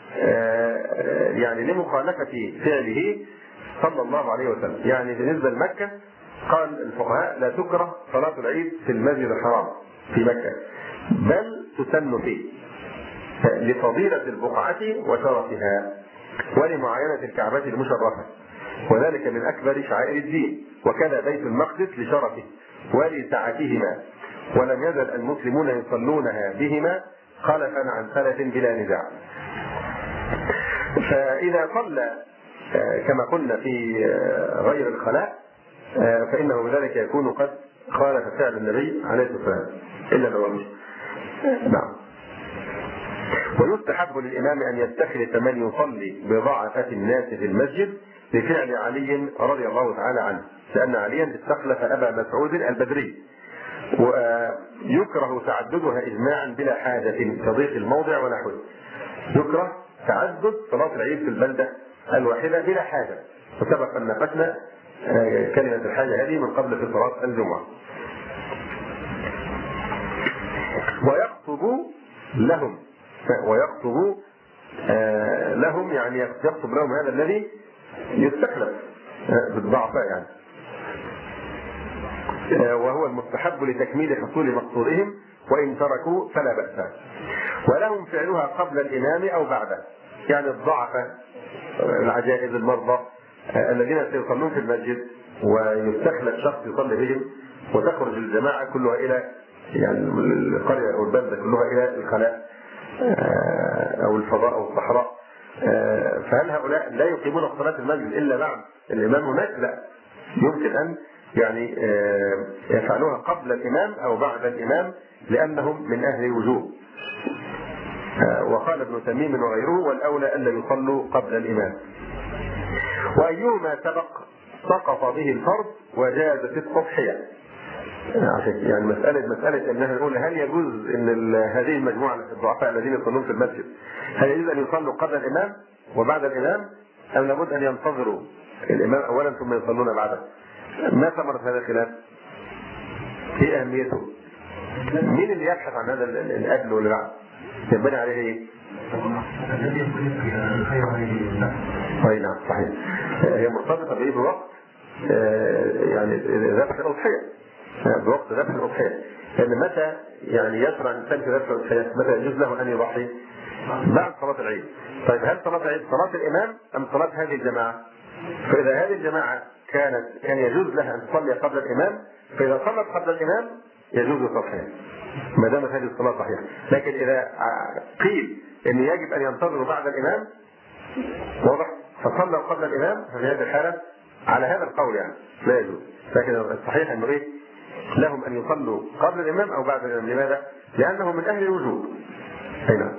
يعني لمخالفة فعله صلى الله عليه وسلم. يعني بالنسبة لمكة قال الفقهاء لا تكره صلاة العيد في المسجد الحرام في مكة، بل تسن فيه لفضيلة البقعة وشرفها، ولمعاينة الكعبة المشرفة، وذلك من أكبر شعائر الدين، وكذا بيت المقدس لشرفه ولسعتهما، ولم يزل المسلمون يصلونها بهما خلفا عن سلف بلا نزاع. فإذا صلى كما قلنا في غير الخلاء فإنه بذلك يكون قد خالف فعل النبي عليه الصلاة والسلام إلا لو مش. نعم. ويستحب للإمام أن يستخلف من يصلي بضعفة الناس في المسجد بفعل علي رضي الله تعالى عنه، لأن عليا استخلف أبا مسعود البدري. ويكره تعددها إجماعا بلا حاجة كضيق الموضع ونحوه. يكره تعدد صلاة العيد في البلدة الواحدة بلا حاجة، وسبق أن ناقشنا كلمة الحاجة هذه من قبل في صلاة الجمعة. ويخطب لهم ويخطب لهم يعني يخطب لهم هذا الذي يستخلف بالضعفاء يعني، وهو المستحب لتكميل حصول مقصودهم، وإن تركوا فلا بأس. ولهم فعلها قبل الإمام أو بعده، يعني الضعفاء العجائز المرضى الذين سيصلون في المسجد ويستخلف شخص يصلي بهم، وتخرج الجماعة كلها إلى يعني القرية أو البلدة كلها إلى الخلاء أو الفضاء أو الصحراء. فهل هؤلاء لا يقيمون صلاة المسجد إلا بعد الإمام هناك؟ لا، يمكن أن يعني يفعلوها قبل الإمام أو بعد الإمام لأنهم من أهل الوجوب. وقال ابن تميم وغيره: والأولى ألا يصلوا قبل الإمام. وأيهما سبق سقط به الفرض وجاز في التضحية. يعني مسألة مسألة أنها نقول هل يجوز أن هذه المجموعة الضعفاء الذين يصلون في المسجد هل يجوز أن يصلوا قبل الإمام وبعد الإمام، أم لابد أن ينتظروا الإمام أولا ثم يصلون بعده؟ ما ثمرة هذا الخلاف؟ ايه أهميته؟ مين اللي يبحث عن هذا القبل واللي بعد؟ ينبني عليه ايه؟ اي نعم صحيح. هي مرتبطه بايه؟ بوقت يعني ذبح الاضحيه، بوقت ذبح الاضحيه. لان متى يعني يشرع الانسان في ذبح الاضحيه؟ متى يجوز له ان يضحي؟ بعد صلاه العيد. طيب هل صلاه العيد صلاه الامام ام صلاه هذه الجماعه؟ فاذا هذه الجماعه كانت كان يجوز لها ان تصلي قبل الامام، فاذا صلت قبل الامام يجوز التضحيه ما دامت هذه الصلاه صحيحه. لكن اذا قيل ان يجب ان ينتظروا بعد الامام، واضح، فصلوا قبل الامام، ففي هذه الحاله على هذا القول يعني لا يجوز. لكن الصحيح انه ايه؟ لهم ان يصلوا قبل الامام او بعد الامام. لماذا؟ لانهم من اهل الوجوب. اي نعم.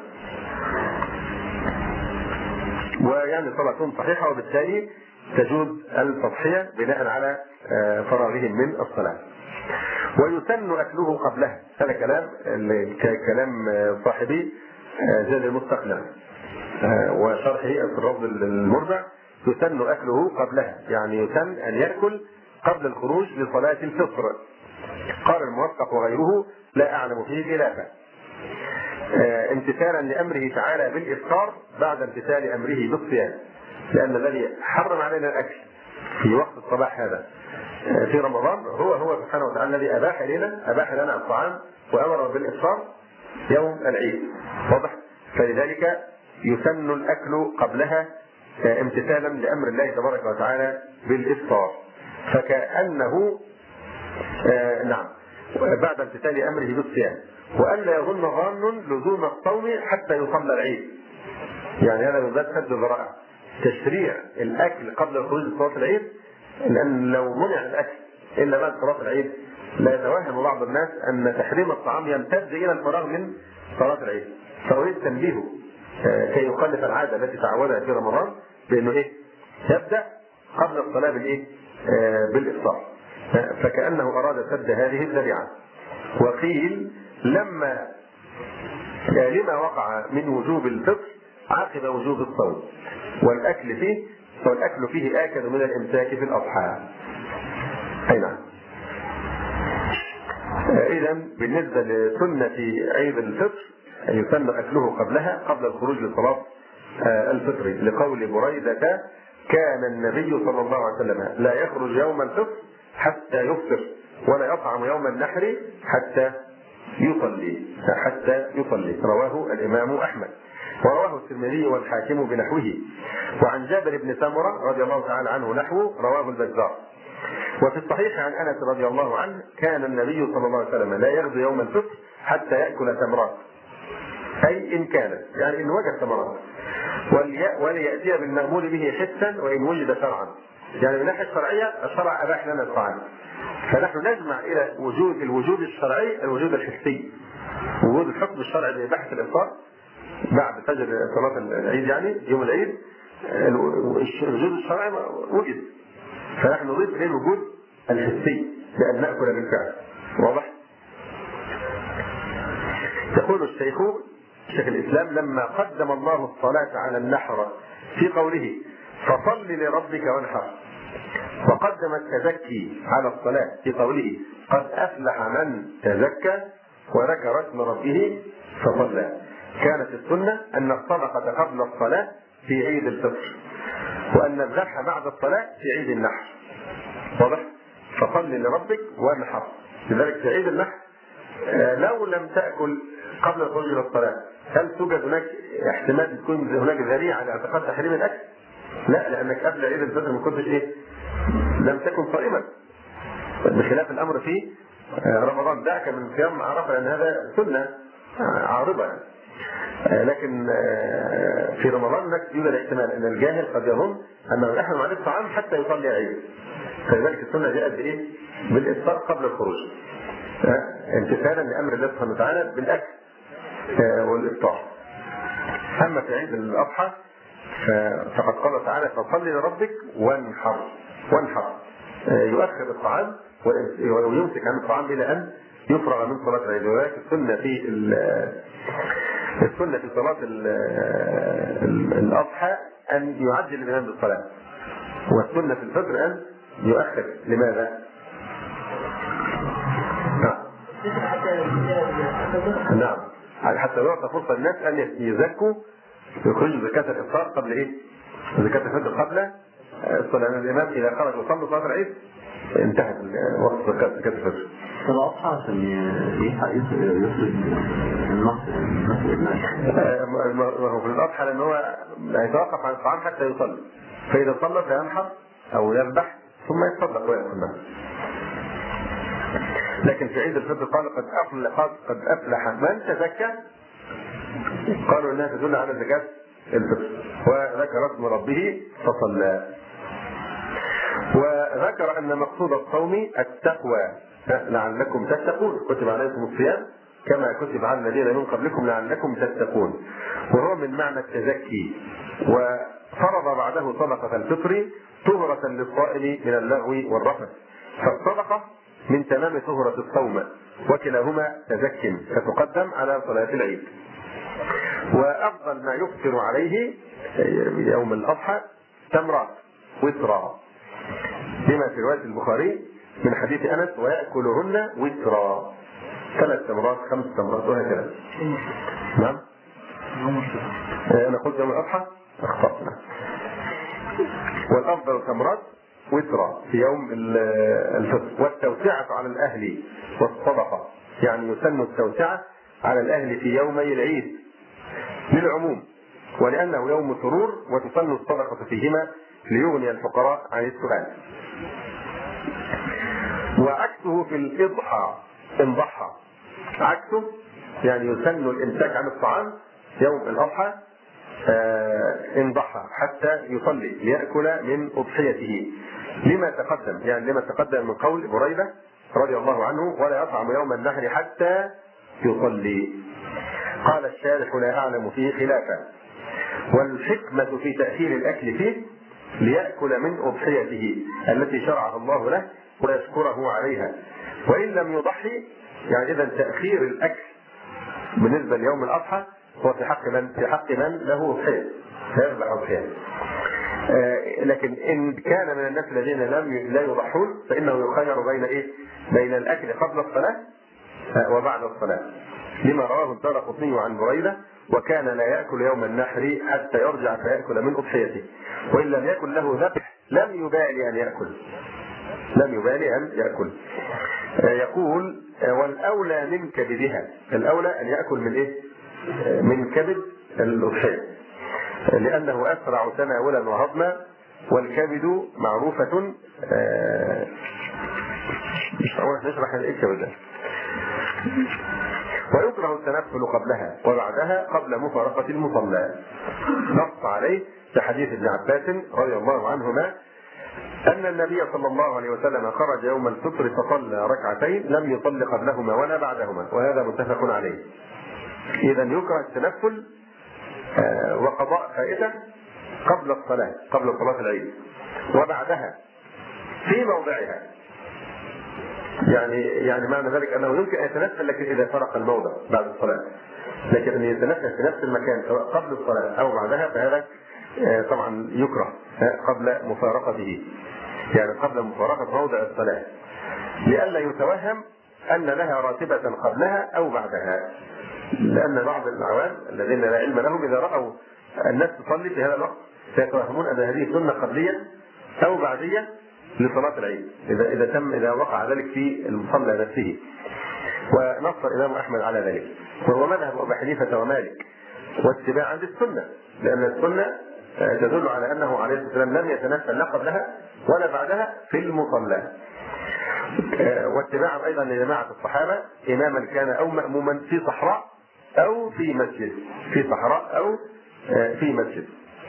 ويعني صلاتهم صحيحه، وبالتالي تجوز التضحيه بناء على فراغهم من الصلاه. ويسن اكله قبلها. هذا كلام كلام صاحبي زاد المستقنع وشرحه في الروض المربع. يسن اكله قبلها، يعني يسن ان ياكل قبل الخروج لصلاه الفطر. قال الموفق وغيره لا اعلم فيه خلافا، امتثالا لامره تعالى بالافطار بعد امتثال امره بالصيام، لان الذي حرم علينا الاكل في وقت الصباح هذا في رمضان هو هو سبحانه وتعالى الذي اباح لنا اباح لنا الطعام وامر بالافطار يوم العيد، واضح. فلذلك يسن الاكل قبلها امتثالا لامر الله تبارك وتعالى بالافطار، فكانه آه نعم بعد امتثال امره بالصيام. والا يظن ظان لزوم الصوم حتى يصلى العيد، يعني هذا من باب سد الذرائع. تشريع الاكل قبل الخروج لصلاه العيد، لان لو منع الاكل الا بعد صلاه العيد لا يتوهم بعض الناس ان تحريم الطعام يمتد الى الفراغ من صلاه العيد. فاريد تنبيهه كي يخالف العاده التي تعودها في رمضان بانه ايه؟ يبدا قبل الصلاه بالايه؟ بالافطار. فكانه اراد سد هذه الذريعه. وقيل لما لما وقع من وجوب الفطر عقب وجوب الصوم، والاكل فيه والاكل فيه اكد من الامساك في الاضحى. اي نعم. اذا بالنسبه لسنه عيد الفطر يسن اكله قبلها قبل الخروج لصلاه الفطر، لقول بريدة كان النبي صلى الله عليه وسلم لا يخرج يوم الفطر حتى يفطر، ولا يطعم يوم النحر حتى يصلي حتى يصلي. رواه الامام احمد، ورواه الترمذي والحاكم بنحوه. وعن جابر بن سمرة رضي الله تعالى عنه نحوه رواه البزار. وفي الصحيح عن انس رضي الله عنه كان النبي صلى الله عليه وسلم لا يغزو يوم الفطر حتى ياكل تمرات، اي ان كانت، يعني ان وجد تمرات، ولياتي بالمامول به حسا وان وجد شرعا. يعني من الناحيه الشرعيه الشرع اباح لنا الطعام، فنحن نجمع الى وجود الوجود الشرعي الوجود الحسي، وجود الحكم الشرعي لبحث الافطار بعد فجر صلاه العيد، يعني يوم العيد الوجود الشرعي وجد، فنحن نضيف اليه الوجود الحسي بان ناكل بالفعل. واضح. يقول الشيخ شيخ الاسلام لما قدم الله الصلاه على النحر في قوله فصل لربك وانحر، وقدم التزكي على الصلاه في قوله قد افلح من تزكى وذكر اسم ربه فصلى، كانت السنه ان الصدقه قبل الصلاه في عيد الفطر، وان الذبح بعد الصلاه في عيد النحر. واضح. فصل لربك وانحر. لذلك في عيد النحر لو لم تاكل قبل الخروج الى الصلاه هل توجد هناك احتمال تكون هناك ذريعه لاعتقاد تحريم الاكل؟ لا، لانك قبل عيد الفطر ما كنتش ايه؟ لم تكن صائما، بخلاف الامر في رمضان. دعك من صيام عرفه لان هذا سنه عارضه يعني. لكن في رمضان هناك يوجد احتمال ان الجاهل قد يظن انه يحرم عليه الطعام حتى يصلي عيد، فلذلك السنه جاءت بايه؟ بالافطار قبل الخروج، امتثالا لامر الله سبحانه وتعالى بالاكل والافطار. اما في عيد الاضحى فقد قال تعالى فصل لربك وانحر. وانحر يؤخر الطعام ويمسك عن الطعام الى ان يفرغ من صلاه العيد. ولكن السنه في السنه في صلاه الاضحى ان يعجل الامام بالصلاه، والسنه في الفطر ان يؤخر. لماذا؟ نعم حتى يعطى فرصه للناس ان يزكوا يخرجوا زكاه الافطار قبل ايه؟ زكاه الفطر قبل الصلاه. الامام اذا خرج وصلى صلاه العيد انتهت وقت زكاه الفطر. الأضحى عشان يخرج النص ما هو في الأضحى لأن هو هيتوقف عن الطعام حتى يصلي، فإذا صلى فينحر أو يذبح ثم يتصدق ويأكل منه. لكن في عيد الفطر قال قد أفلح قد أفلح من تزكى، قالوا إنها تدل على زكاة الفطر، وذكر اسم ربه فصلى. وذكر أن مقصود الصوم التقوى لعلكم تتقون، كتب عليكم الصيام كما كتب على الذين من قبلكم لعلكم تتقون، وهو من معنى التزكي. وفرض بعده صدقة الفطر طهرة للصائم من اللغو والرفث، فالصدقة من تمام طهرة الصوم، وكلاهما تزك فتقدم على صلاة العيد. وأفضل ما يفطر عليه يوم الأضحى تمرات وترا، بما في رواية البخاري من حديث أنس ويأكلهن وترا، ثلاث تمرات خمس تمرات وهكذا. نعم أنا قلت يوم الأضحى أخطأنا، والأفضل تمرات وترا في يوم الفطر. والتوسعة على الأهل والصدقة، يعني يسن التوسعة على الأهل في يومي العيد للعموم، ولأنه يوم سرور وتسن الصدقة فيهما ليغني الفقراء عن السؤال. وعكسه في الإضحى إن ضحى، عكسه يعني يسن الإمساك عن الطعام يوم الأضحى إن ضحى حتى يصلي ليأكل من أضحيته، لما تقدم يعني لما تقدم من قول بريدة رضي الله عنه ولا يطعم يوم النحر حتى يصلي. قال الشارح لا أعلم فيه خلافا، والحكمة في تأخير الأكل فيه ليأكل من أضحيته التي شرعها الله له ويشكره عليها، وإن لم يضحي يعني إذا تأخير الأكل بالنسبة ليوم الأضحى هو في حق من في حق من له أضحية فيذبح أضحية. آه لكن إن كان من الناس الذين لم لا يضحون فإنه يخير بين إيه؟ بين الأكل قبل الصلاة آه وبعد الصلاة، لما رواه الدارقطني عن بريدة وكان لا يأكل يوم النحر حتى يرجع فيأكل من أضحيته، وإن لم يكن له ذبح لم يبالي أن يأكل لم يبالي أن يأكل. آه يقول آه والأولى من كبدها، الأولى أن يأكل من إيه؟ آه من كبد الأضحية، لأنه أسرع تناولا وهضما، والكبد معروفة آه مش عارف نشرح الكبد. ويكره التنفل قبلها وبعدها قبل مفارقة المصلى، نص عليه في حديث ابن عباس رضي الله عنهما أن النبي صلى الله عليه وسلم خرج يوم الفطر فصلى ركعتين لم يصل قبلهما ولا بعدهما، وهذا متفق عليه. إذا يكره التنفل وقضاء فائدة قبل الصلاة قبل صلاة العيد وبعدها في موضعها، يعني يعني معنى ذلك أنه يمكن أن يتنفل لكن إذا فرق الموضع بعد الصلاة، لكن أن يتنفل في نفس المكان سواء قبل الصلاة أو بعدها فهذا طبعا يكره قبل مفارقته، يعني قبل مفارقة موضع الصلاة، لئلا يتوهم أن لها راتبة قبلها أو بعدها، لأن بعض الأعوام الذين لا علم لهم إذا رأوا الناس تصلي في هذا الوقت سيتوهمون أن هذه سنة قبلية أو بعدية لصلاة العيد إذا إذا تم إذا وقع ذلك في المصلى نفسه. ونص الإمام أحمد على ذلك، وهو مذهب أبي حنيفة ومالك واتباع عند السنة، لأن السنة تدل على أنه عليه الصلاة والسلام لم يتنفل لا قبلها ولا بعدها في المصلى، واتباعا أيضا لجماعة الصحابة إماما كان أو مأموما في صحراء أو في مسجد في صحراء أو في مسجد.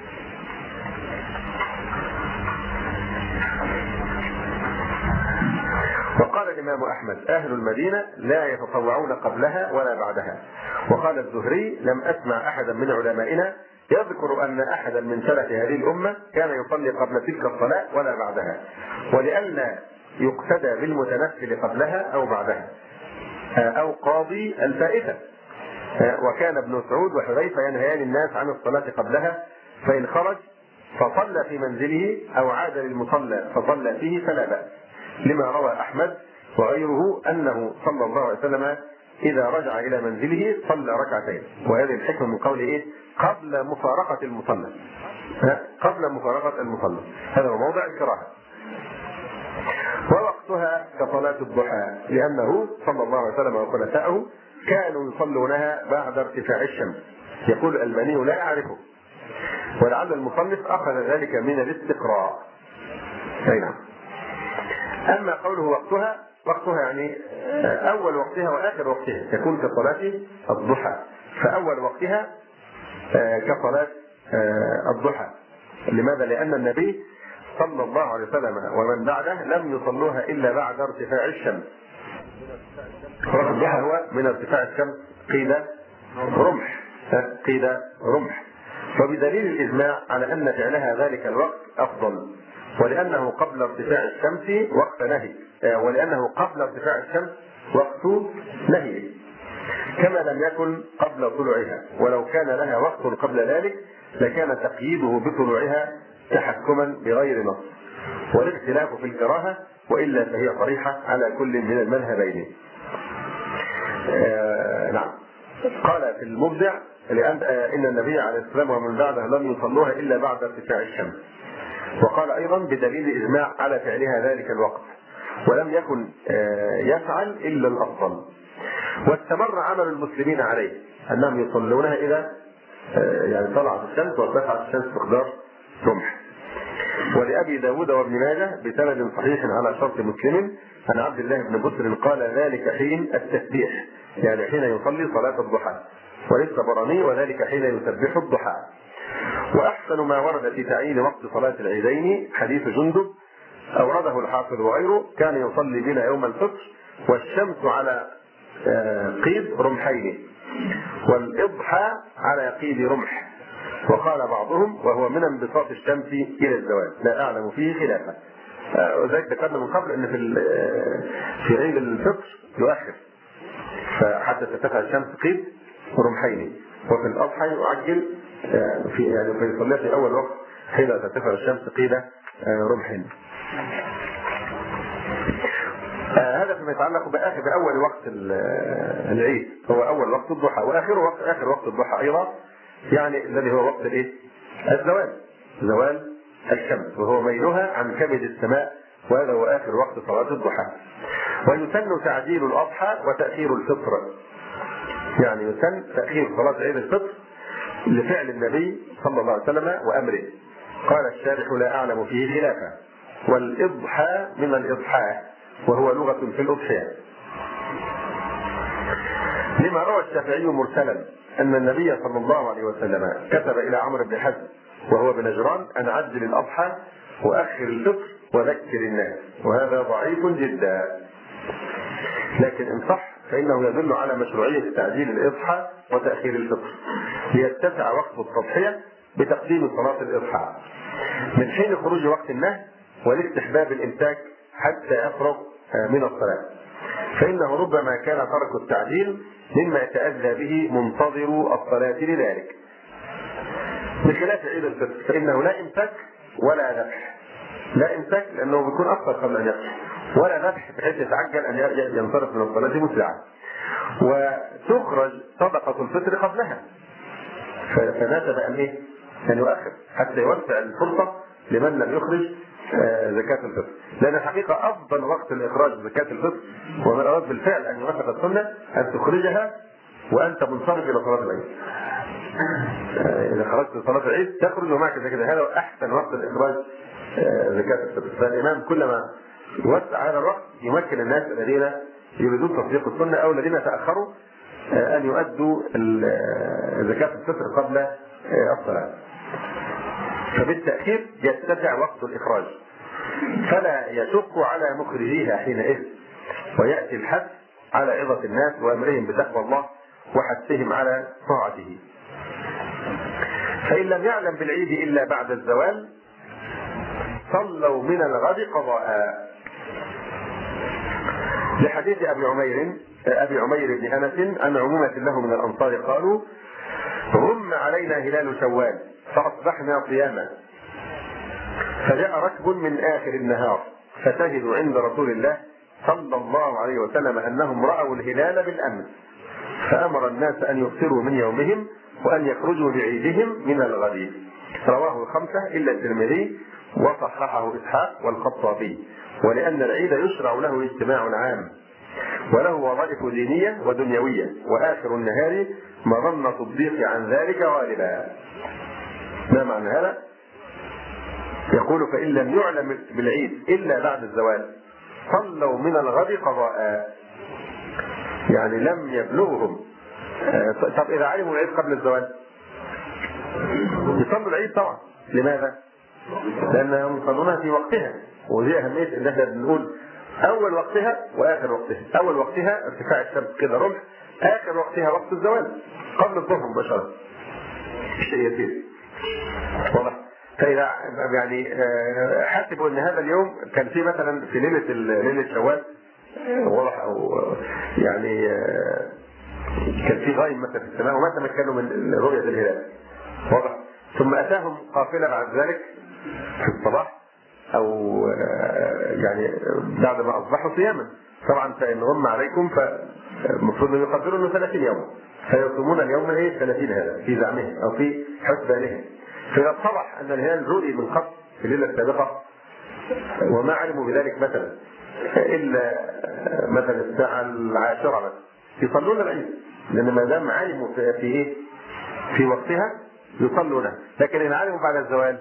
وقال الإمام أحمد أهل المدينة لا يتطوعون قبلها ولا بعدها. وقال الزهري لم أسمع أحدا من علمائنا يذكر أن أحدا من سلف هذه الأمة كان يصلي قبل تلك الصلاة ولا بعدها، ولئلا يقتدى بالمتنفل قبلها أو بعدها أو قاضي الفائتة. وكان ابن مسعود وحذيفة ينهيان الناس عن الصلاة قبلها، فإن خرج فصلى في منزله أو عاد للمصلى فصلى فيه فلا بأس، لما روى أحمد وغيره أنه صلى الله عليه وسلم إذا رجع إلى منزله صلى ركعتين. وهذه الحكمة من قوله إيه؟ قبل مفارقة المصلى، قبل مفارقة المصلى، هذا هو موضع الكراهة. ووقتها كصلاة الضحى، لأنه صلى الله عليه وسلم وخلفائه كانوا يصلونها بعد ارتفاع الشمس. يقول الألباني لا أعرفه، ولعل المصنف أخذ ذلك من الاستقراء. أي نعم. أما قوله وقتها، وقتها يعني أول وقتها وآخر وقتها، يكون كصلاة الضحى، فأول وقتها كصلاة الضحى. لماذا؟ لأن النبي صلى الله عليه وسلم ومن بعده لم يصلوها إلا بعد ارتفاع الشمس. صلاة الضحى هو من ارتفاع الشمس قيل رمح، قيل رمح. وبدليل الإجماع على أن فعلها ذلك الوقت أفضل، ولأنه قبل ارتفاع الشمس وقت نهي، ولأنه قبل ارتفاع الشمس وقت نهي، كما لم يكن قبل طلوعها. ولو كان لها وقت قبل ذلك لكان تقييده بطلوعها تحكما بغير نص، والاختلاف في الكراهة، وإلا فهي صريحة على كل من المذهبين. آه نعم. قال في المبدع لأن إن النبي عليه الصلاة والسلام ومن بعده لم يصلوها إلا بعد ارتفاع الشمس. وقال أيضا بدليل الإجماع على فعلها ذلك الوقت، ولم يكن يفعل إلا الأفضل. واستمر عمل المسلمين عليه أنهم يصلونها إذا يعني طلعت الشمس وارتفعت الشمس مقدار رمح. ولأبي داود وابن ماجه بسند صحيح على شرط مسلم عن عبد الله بن بسر قال ذلك حين التسبيح، يعني حين يصلي صلاة الضحى، وللطبراني وذلك حين يسبح الضحى. وأحسن ما ورد في تعيين وقت صلاة العيدين حديث جندب أورده الحافظ وغيره: كان يصلي بنا يوم الفطر والشمس على قيد رمحين، والإضحى على قيد رمح. وقال بعضهم وهو من انبساط الشمس إلى الزوال، لا أعلم فيه خلافا. وذلك ذكرنا من قبل أن في في عيد الفطر يؤخر فحتى ترتفع الشمس قيد رمحين، وفي الأضحى يعجل في يعني في يصلي في أول وقت حين ترتفع الشمس قيد رمحين. هذا فيما يتعلق بآخر بأول وقت العيد، هو أول وقت الضحى، وآخر وقت آخر وقت الضحى أيضا، يعني الذي هو وقت الإيه؟ الزوال، زوال الشمس، وهو ميلها عن كبد السماء، وهذا هو آخر وقت صلاة الضحى. ويسن تعجيل الأضحى وتأخير الفطر، يعني يسن تأخير صلاة عيد الفطر لفعل النبي صلى الله عليه وسلم وأمره. قال الشارح لا أعلم فيه خلافا. والإضحى من الإضحى، وهو لغة في الأضحية، لما روى الشافعي مرسلا أن النبي صلى الله عليه وسلم كتب إلى عمرو بن حزم وهو بنجران أن عجل الأضحى وأخر الفطر وذكر الناس، وهذا ضعيف جدا، لكن إن صح فإنه يدل على مشروعية تعجيل الإضحى وتأخير الفطر ليتسع وقت التضحية بتقديم صلاة الإضحى من حين خروج وقت النهي، والاستحباب الإمساك حتى يفرغ من الصلاة، فإنه ربما كان ترك التعجيل مما يتأذى به منتظر الصلاة لذلك، بخلاف عيد الفطر فإنه لا إمساك ولا ذبح. لا إمساك لأنه بيكون أفطر قبل أن يفطر، ولا ذبح بحيث يتعجل أن ينصرف من الصلاة مسرعا، وتخرج صدقة الفطر قبلها، فناسب أن إيه؟ أن يؤخر حتى يوسع الفرصة لمن لم يخرج زكاة الفطر، لأن الحقيقة أفضل وقت لإخراج زكاة الفطر ومن أراد بالفعل أن يوافق السنة أن تخرجها وأنت منصرف إلى صلاة العيد. إذا خرجت لصلاة العيد تخرج ومعك زكاة، هذا أحسن وقت لإخراج زكاة الفطر. فالإمام كلما يوسع هذا الوقت يمكن الناس الذين يريدون تطبيق السنة أو الذين تأخروا أن يؤدوا زكاة الفطر قبل الصلاة، فبالتأخير يتسع وقت الإخراج فلا يشق على مخرجيها حينئذ، ويأتي الحث على عظة الناس وأمرهم بتقوى الله وحثهم على طاعته. فإن لم يعلم بالعيد إلا بعد الزوال صلوا من الغد قضاء، لحديث أبي عمير أبي عمير بن أنس أن عمومة له من الأنصار قالوا: غم علينا هلال شوال فأصبحنا صياما، فجاء ركب من آخر النهار فشهدوا عند رسول الله صلى الله عليه وسلم أنهم رأوا الهلال بالأمس فأمر الناس أن يفطروا من يومهم وأن يخرجوا بعيدهم من الغد. رواه الخمسة إلا الترمذي وصححه إسحاق والخطابي. ولأن العيد يشرع له اجتماع عام وله وظائف دينية ودنيوية، وآخر النهار مظنة الضيق عن ذلك غالبا. ما معنى هذا؟ يقول فإن لم يعلم بالعيد إلا بعد الزوال صلوا من الغد قضاء، يعني لم يبلغهم. طب إذا علموا العيد قبل الزوال يصلوا العيد طبعا. لماذا؟ لأنهم يصلونها في وقتها، ودي أهمية إن احنا بنقول أول وقتها وآخر وقتها. أول وقتها ارتفاع الشمس كده رمح، آخر وقتها وقت الزوال قبل الظهر مباشرة. شيء يسير واضح. فإذا يعني حسبوا أن هذا اليوم كان في مثلا في ليلة ليلة شوال واضح، أو يعني كان في غيم مثلا في السماء وما تمكنوا من رؤية الهلال واضح، ثم أتاهم قافلة بعد ذلك في الصباح أو يعني بعد ما أصبحوا صياما. طبعا فإن غم عليكم فالمفروض أن يقدروا أنه ثلاثين يوما، فيصومون اليوم ايه ثلاثين هذا في زعمهم أو في حسبانهم. فإذا اتضح أن الهلال رؤي من قبل في الليلة السابقة وما علموا بذلك مثلا إلا مثلا الساعة العاشرة مثلا يصلون العيد، لأن ما دام علموا في في إيه في وقتها يصلونها. لكن إن علموا بعد الزوال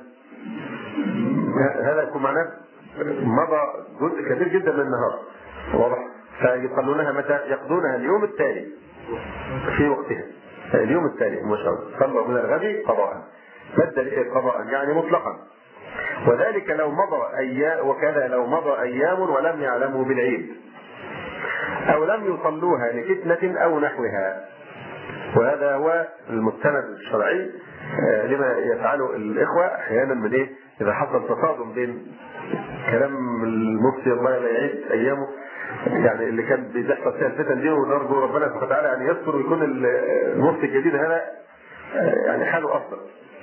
هذا يكون معناه مضى جزء كبير جدا من النهار واضح، فيصلونها متى؟ يقضونها اليوم التالي في وقتها، اليوم التالي مباشرة. صلوا من الغد قضاء، بدل قضاء يعني مطلقا. وذلك لو مضى أيام، وكذا لو مضى أيام ولم يعلموا بالعيد أو لم يصلوها لفتنة أو نحوها. وهذا هو المستند الشرعي لما يفعله الإخوة أحيانا من إيه؟ إذا حصل تصادم بين كلام المفتي الله لا يعيد أيامه، يعني اللي كان بيحصل فيها الفتن دي، ونرجو ربنا سبحانه وتعالى أن يستر ويكون المفتي الجديد هذا يعني حاله أفضل.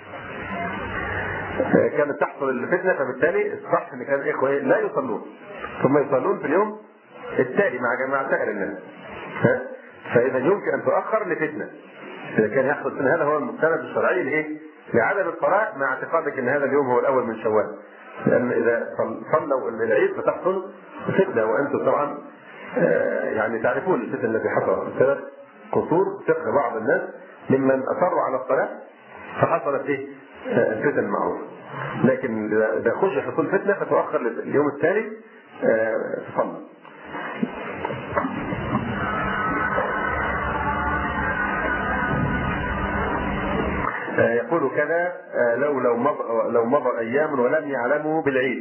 كانت تحصل الفتنة، فبالتالي الصح ان كان الاخوه لا يصلون ثم يصلون في اليوم التالي مع جماعة سائر الناس. فإذا يمكن أن تؤخر لفتنة إذا كان يحصل فتنة. هذا هو المستند الشرعي لإيه؟ لعدم الصلاة مع اعتقادك أن هذا اليوم هو الأول من شوال، لأن إذا صلوا العيد فتحصل فتنة، وأنتم طبعا يعني تعرفون الفتنة التي حصلت بسبب قصور فقه بعض الناس ممن أصروا على الصلاة فحصلت إيه؟ الفتن معروف. لكن إذا خشي حصول فتنة فتؤخر اليوم التالي تصلي. يقول كذا لو لو مضى لو مضى أيام ولم يعلموا بالعيد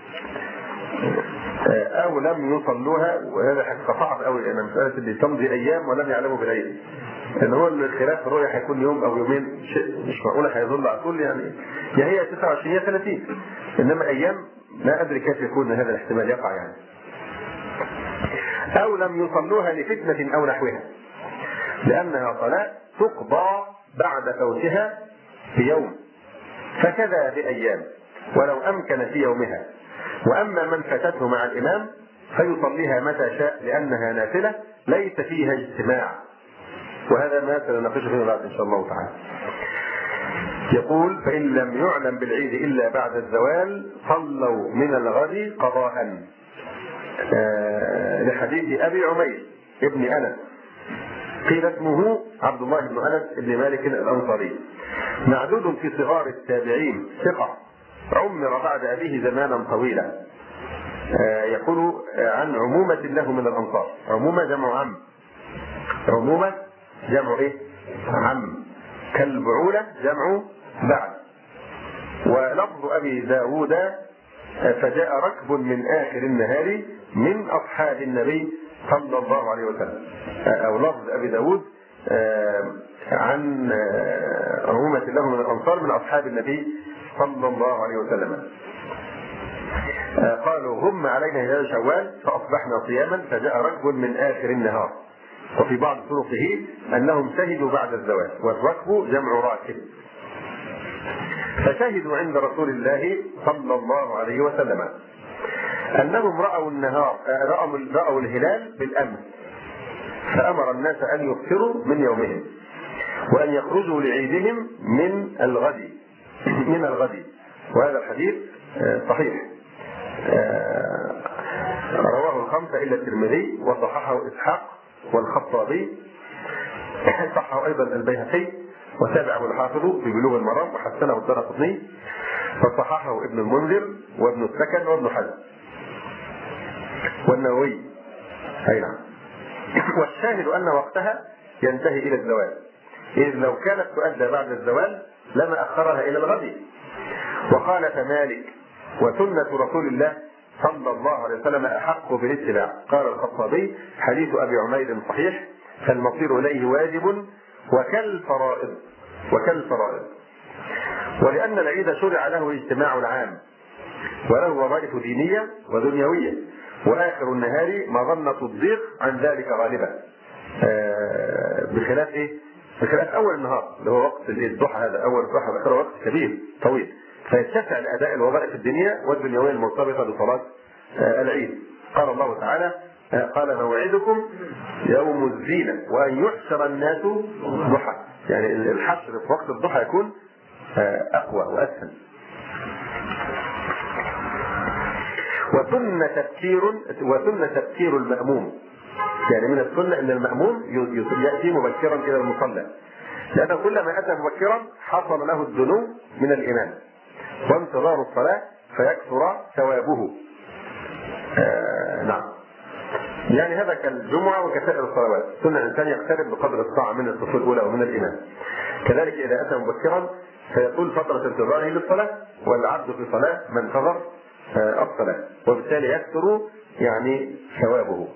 أو لم يصلوها، وهذا حقيقة صعب قوي أن مسألة اللي تمضي أيام ولم يعلموا بالعيد، لأن هو الخلاف في الرؤية هيكون يوم أو يومين، شيء مش معقول هيظل على طول، يعني يا هي تسعة وعشرين يا ثلاثين، إنما أيام لا أدري كيف يكون هذا الاحتمال يقع يعني. أو لم يصلوها لفتنة أو نحوها، لأنها صلاة تقضى بعد فوتها في يوم، فكذا بأيام ولو أمكن في يومها. وأما من فاتته مع الإمام فيصليها متى شاء لأنها نافلة ليس فيها اجتماع، وهذا ما سنناقشه فيما بعد إن شاء الله تعالى. يقول فإن لم يعلم بالعيد إلا بعد الزوال صلوا من الغد قضاء، آه لحديث أبي عمير ابن أنس قيل اسمه عبد الله بن أنس بن مالك الأنصاري، معدود في صغار التابعين، ثقة، عمر بعد أبيه زمانا طويلا. آه يقول عن عمومة له من الأنصار. عمومة جمع عم، عمومة جمع إيه؟ عم، كالبعولة جمع بعد. ولفظ أبي داود فجاء ركب من آخر النهار من أصحاب النبي صلى الله عليه وسلم، أو لفظ أبي داود عن عمومة له من الأنصار من أصحاب النبي صلى الله عليه وسلم. قالوا هم علينا هلال شوال فأصبحنا صياما فجاء ركب من آخر النهار. وفي بعض طرقه أنهم شهدوا بعد الزوال، والركب جمع راكب. فشهدوا عند رسول الله صلى الله عليه وسلم أنهم رأوا النهار رأوا, رأوا الهلال بالأمس فأمر الناس أن يفطروا من يومهم وأن يخرجوا لعيدهم من الغد من الغد وهذا الحديث صحيح رواه الخمسة إلا الترمذي وصححه إسحاق والخطابي، صححه أيضا البيهقي وتابعه الحافظ في بلوغ المرام وحسنه الدارقطني، فصححه ابن المنذر وابن السكن وابن حزم والنووي. أي نعم. والشاهد أن وقتها ينتهي إلى الزوال، إذ لو كانت تؤدى بعد الزوال لما أخرها إلى الغد. وقال فمالك وسنة رسول الله صلى الله عليه وسلم أحق بالاتباع. قال الخطابي حديث أبي عمير صحيح، فالمصير إليه واجب وكالفرائض وكالفرائض. ولأن العيد شرع له اجتماع العام وله وظائف دينية ودنيوية، وآخر النهار مظنة الضيق عن ذلك غالبا، آه بخلاف إيه؟ بخلاف أول النهار اللي هو وقت الضحى، هذا أول الضحى بآخر وقت كبير طويل، فيتسع لأداء الوظائف الدينية والدنيوية المرتبطة بصلاة آه العيد. قال الله تعالى آه قال موعدكم يوم الزينة وأن يحشر الناس ضحى، يعني الحشر في وقت الضحى يكون آه أقوى وأسهل. وسنة تبكير وسنة تبكير المأموم، يعني من السنة أن المأموم يأتي مبكرا إلى المصلى، لأنه كلما أتى مبكرا حصل له الدنو من الإمام وانتظار الصلاة فيكثر ثوابه. آه نعم. يعني هذا كالجمعة وكسائر الصلوات، سنة الإنسان يقترب بقدر الطاعة من الصفوف الأولى ومن الإمام. كذلك إذا أتى مبكرا فيطول فترة انتظاره للصلاة، والعبد في صلاة من انتظر الصلاة، وبالتالي يكثر يعني ثوابه.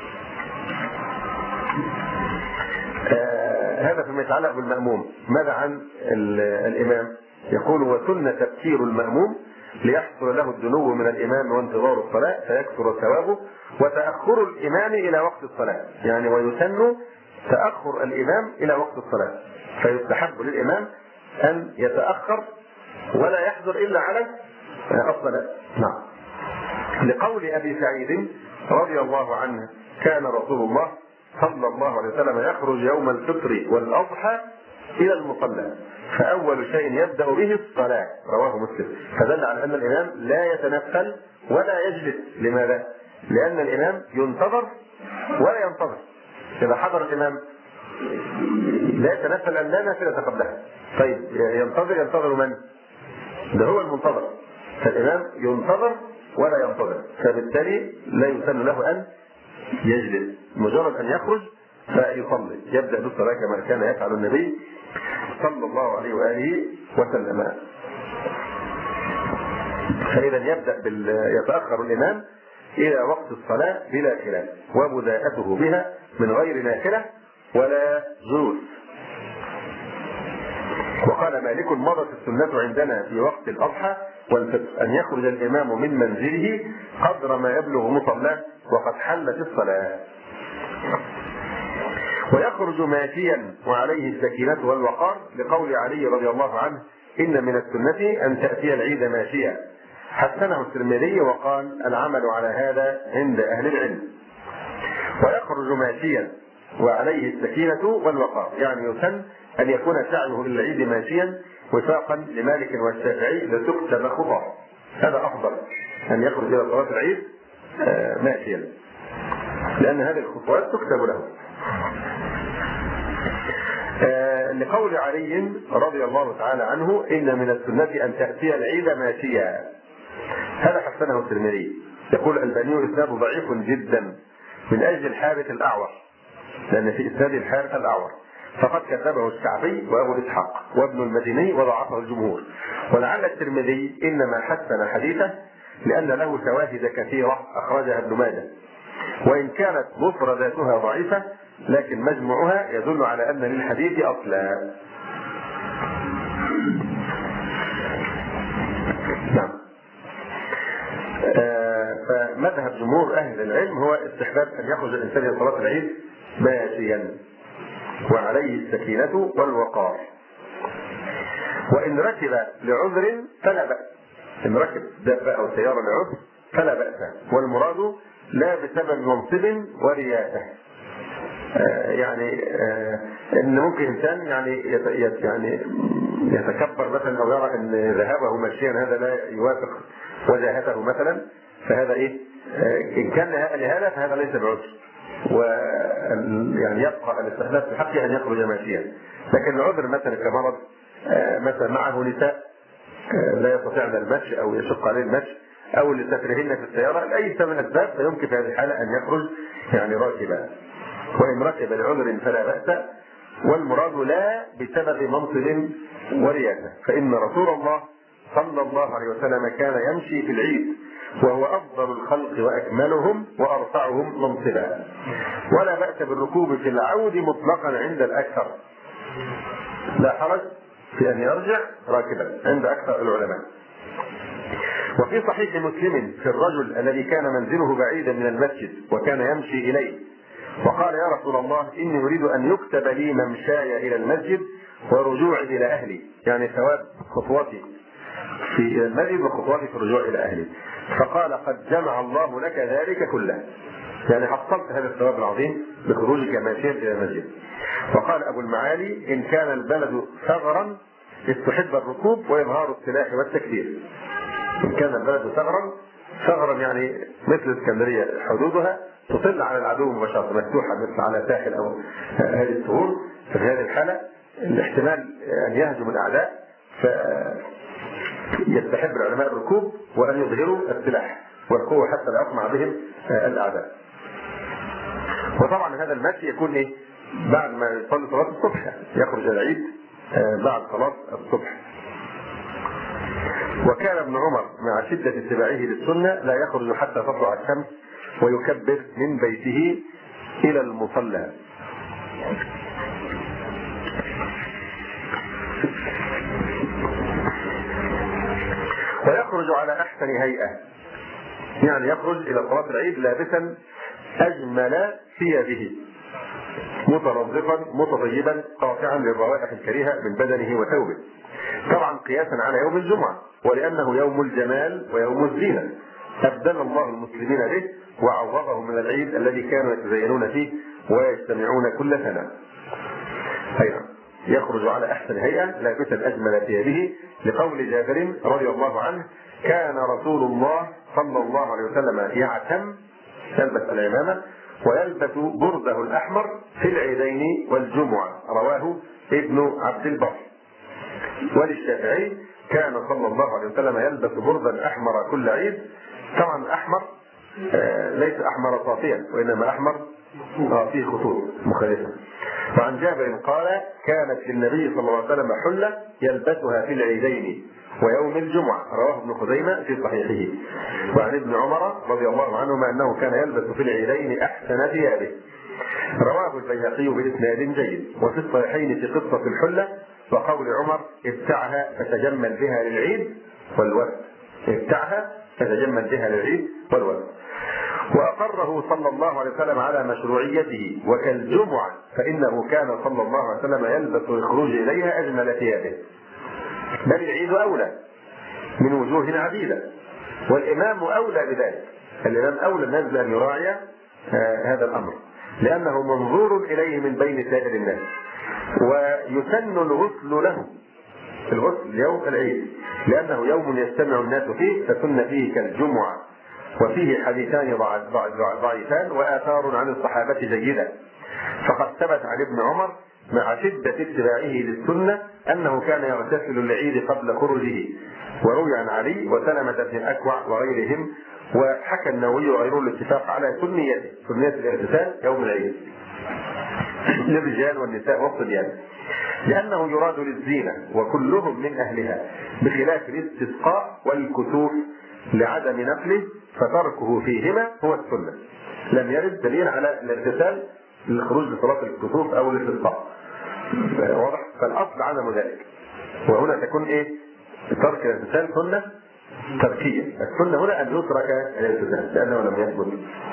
آه هذا فيما يتعلق بالمأموم. ماذا عن الإمام؟ يقول وسنة تبكير المأموم ليحصل له الدنو من الإمام وانتظار الصلاة فيكثر ثوابه، وتأخر الإمام إلى وقت الصلاة، يعني ويسن تأخر الإمام إلى وقت الصلاة، فيستحب للإمام أن يتأخر ولا يحضر إلا على الصلاة. نعم. لقول أبي سعيد رضي الله عنه كان رسول الله صلى الله عليه وسلم يخرج يوم الفطر والأضحى إلى المصلى فأول شيء يبدأ به الصلاة، رواه مسلم. فدل على أن الإمام لا يتنفل ولا يجلس. لماذا؟ لأن الإمام ينتظر ولا ينتظر. إذا حضر الإمام لا يتنفل أن لا نافلة قبلها. طيب ينتظر ينتظر من؟ ده هو المنتظر. فالإمام ينتظر ولا ينتظر، فبالتالي لا يسن له أن يجلس، مجرد أن يخرج فيصلي، يبدأ بالصلاة كما كان يفعل النبي صلى الله عليه وآله وسلم. فإذا يبدأ بال... يتأخر الإمام إلى وقت الصلاة بلا خلاف، وبداءته بها من غير نافلة ولا جلوس. وقال مالك مضت السنة عندنا في وقت الأضحى والفطر أن يخرج الإمام من منزله قدر ما يبلغ مصلاه وقد حلت الصلاة، ويخرج ماشيا وعليه السكينة والوقار، لقول علي رضي الله عنه إن من السنة أن تأتي العيد ماشيا. حسنه الترمذي وقال العمل على هذا عند أهل العلم. ويخرج ماشيا وعليه السكينة والوقار، يعني يسن أن يكون سعيه للعيد ماشيا وفاقا لمالك والشافعي لتكتب خطاه. هذا أفضل أن يخرج إلى صلاة العيد ماشيا، لأن هذه الخطوات تكتب له. لقول علي رضي الله تعالى عنه إن من السنة أن تأتي العيد ماشيا، هذا حسنه الترمذي. يقول الألباني إسناده ضعيف جدا من أجل الحارث الأعور، لأن في إسناد الحارث الأعور فقد كذبه الشعبي وأبو إسحاق وابن المديني وضعفه الجمهور. ولعل الترمذي إنما حسن حديثه لأن له شواهد كثيرة أخرجها ابن ماجه، وإن كانت مفرداتها ضعيفة لكن مجموعها يدل على أن للحديث أصلا. نعم. آه فمذهب جمهور أهل العلم هو استحباب أن يخرج الإنسان إلى صلاة العيد ماشيا وعليه السكينة والوقار. وإن ركب لعذر فلا بأس، إن ركب دابة أو سيارة لعذر فلا بأس، والمراد لا بسبب منصب ورياسة. يعني ان ممكن انسان يعني يعني يتكبر مثلا او يرى ان ذهابه مشيا هذا لا يوافق وجاهته مثلا، فهذا ايه ان كان لهذا فهذا ليس بعذر، ويعني يبقى الاستحلال في حقه ان يخرج ماشيا. لكن العذر مثلا كمرض مثلا معه نساء لا يستطيعن المشي او يشق عليه المشي او لسفرهن في السياره لاي سبب من الاسباب، فيمكن في هذه الحاله ان يخرج يعني راكبا. وان ركب لعذر فلا باس، والمراد لا بسبب منصب ورياسه، فان رسول الله صلى الله عليه وسلم كان يمشي في العيد وهو افضل الخلق واكملهم وارفعهم منصبا، ولا باس بالركوب في العود مطلقا عند الاكثر، لا حرج في ان يرجع راكبا عند اكثر العلماء. وفي صحيح مسلم في الرجل الذي كان منزله بعيدا من المسجد وكان يمشي اليه وقال يا رسول الله اني اريد ان يكتب لي ممشاي الى المسجد ورجوعي الى اهلي، يعني ثواب خطوتي في المسجد وخطوتي في الرجوع الى اهلي. فقال قد جمع الله لك ذلك كله، يعني حصلت هذا الثواب العظيم بخروجك ماشيا الى المسجد. وقال ابو المعالي ان كان البلد ثغرا استحب الركوب واظهار السلاح والتكبير. ان كان البلد ثغرا، ثغرا يعني مثل اسكندريه حدودها تطل على العدو مباشره مفتوحه مثل على ساحل او هذه الثغور، ففي هذه الحاله الاحتمال ان يهجم الاعداء، فيستحب العلماء الركوب وان يظهروا السلاح والقوه حتى لا يطمع بهم الاعداء. وطبعا هذا المشي يكون ايه؟ بعد ما يصلي صلاه الصبح، يخرج العيد بعد صلاه الصبح. وكان ابن عمر مع شده اتباعه للسنه لا يخرج حتى تطلع الشمس ويكبر من بيته الى المصلى. ويخرج على احسن هيئه، يعني يخرج الى صلاه العيد لابسا اجمل ثيابه متنظفا متطيبا قاطعا للروائح الكريهه من بدنه وثوبه، طبعا قياسا على يوم الجمعه، ولانه يوم الجمال ويوم الزينه ابدل الله المسلمين به وعوضهم من العيد الذي كانوا يتزينون فيه ويجتمعون كل سنه. ايضا يخرج على احسن هيئه لابسا اجمل ثيابه، لقول جابر رضي الله عنه كان رسول الله صلى الله عليه وسلم يعتم يلبس العمامه ويلبس برده الاحمر في العيدين والجمعه، رواه ابن عبد البر. وللشافعي كان صلى الله عليه وسلم يلبس بردا احمر كل عيد، طبعا احمر آه ليس احمر صافيا وانما احمر آه فيه خطوط مختلفه. وعن جابر قال كانت للنبي صلى الله عليه وسلم حله يلبسها في العيدين ويوم الجمعه، رواه ابن خزيمه في صحيحه. وعن ابن عمر رضي الله عنهما انه كان يلبس في العيدين احسن ثيابه، رواه البيهقي باسناد جيد. وفي الصحيحين في قصه الحله وقول عمر ابتعها فتجمل بها للعيد والوفد، ابتعها فتجمل بها للعيد والوفد. وأقره صلى الله عليه وسلم على مشروعيته، وكالجمعة فإنه كان صلى الله عليه وسلم يلبس الخروج إليها أجمل ثيابه، بل العيد أولى من وجوه عديدة، والإمام أولى بذلك، الإمام أولى الناس بأن يراعي آه هذا الأمر، لأنه منظور إليه من بين سائر الناس. ويسن الغسل له، الغسل يوم العيد لأنه يوم يجتمع الناس فيه، فسن فيه كالجمعة. وفيه حديثان ضعيفان وآثار عن الصحابة جيدة. فقد ثبت عن ابن عمر مع شدة اتباعه للسنة أنه كان يغتسل العيد قبل خروجه، وروي عن علي وسلمة بن الأكوع وغيرهم. وحكى النووي وغيره الاتفاق على سنيته، سنية الاغتسال يوم العيد للرجال والنساء والصبيان، لأنه يراد للزينة وكلهم من أهلها، بخلاف الاستسقاء والكسوف لعدم نقله، فتركه فيهما هو السنة. لم يرد دليل على الاغتسال للخروج لصلاة الكسوف أو الاستسقاء، واضح؟ فالأصل عدم ذلك. وهنا تكون إيه؟ ترك الاغتسال سنة تركية، السنة هنا أن يترك الاغتسال لأنه لم يثبت.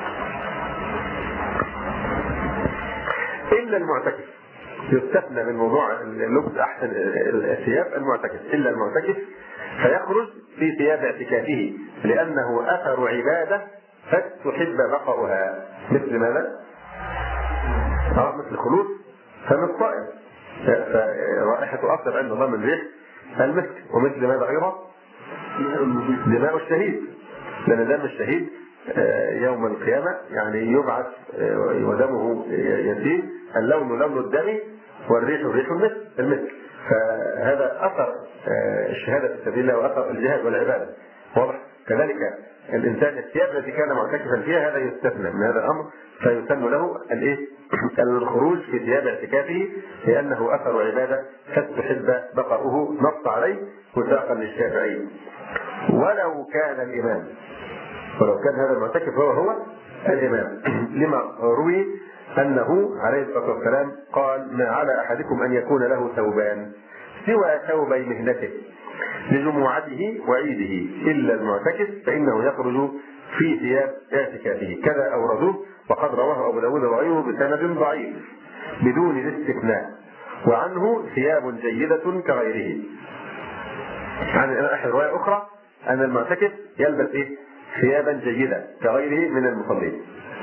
إلا المعتكف يستثنى من موضوع اللبس أحسن الثياب المعتكف، إلا المعتكف فيخرج في ثياب اعتكافه لأنه أثر عبادة فتحب بقاؤها. مثل ماذا؟ الخلوص فمن صائم، فرائحة أطيب عند الله من ريح المسك. ومثل ماذا أيضا؟ دماء الشهيد، لأن دم الشهيد يوم القيامة يعني يبعث ودمه يسيل، اللون لون الدم والريح ريح المسك. فهذا أثر الشهادة في سبيل الله وأثر الجهاد والعبادة، واضح؟ كذلك الإنسان الثياب التي كان معتكفا فيها هذا يستثنى من هذا الأمر، فيسن له الإيه؟ الخروج في ثياب اعتكافه لأنه أثر عبادة فاستحب بقاؤه، نص عليه وثاقا للشافعي. ولو كان الإمام، ولو كان هذا المعتكف هو هو الإمام، لما روي أنه عليه الصلاة والسلام قال: ما على أحدكم أن يكون له ثوبان سوى ثوبي مهنته لجمعته وعيده إلا المعتكف فإنه يخرج في ثياب اعتكافه. كذا أوردوه، وقد رواه أبو داود وغيره بسند ضعيف بدون الاستثناء، وعنه ثياب جيدة كغيره. عن أحد رواية أخرى أن المعتكف يلبس إيه؟ ثيابا جيدة كغيره من المصلين.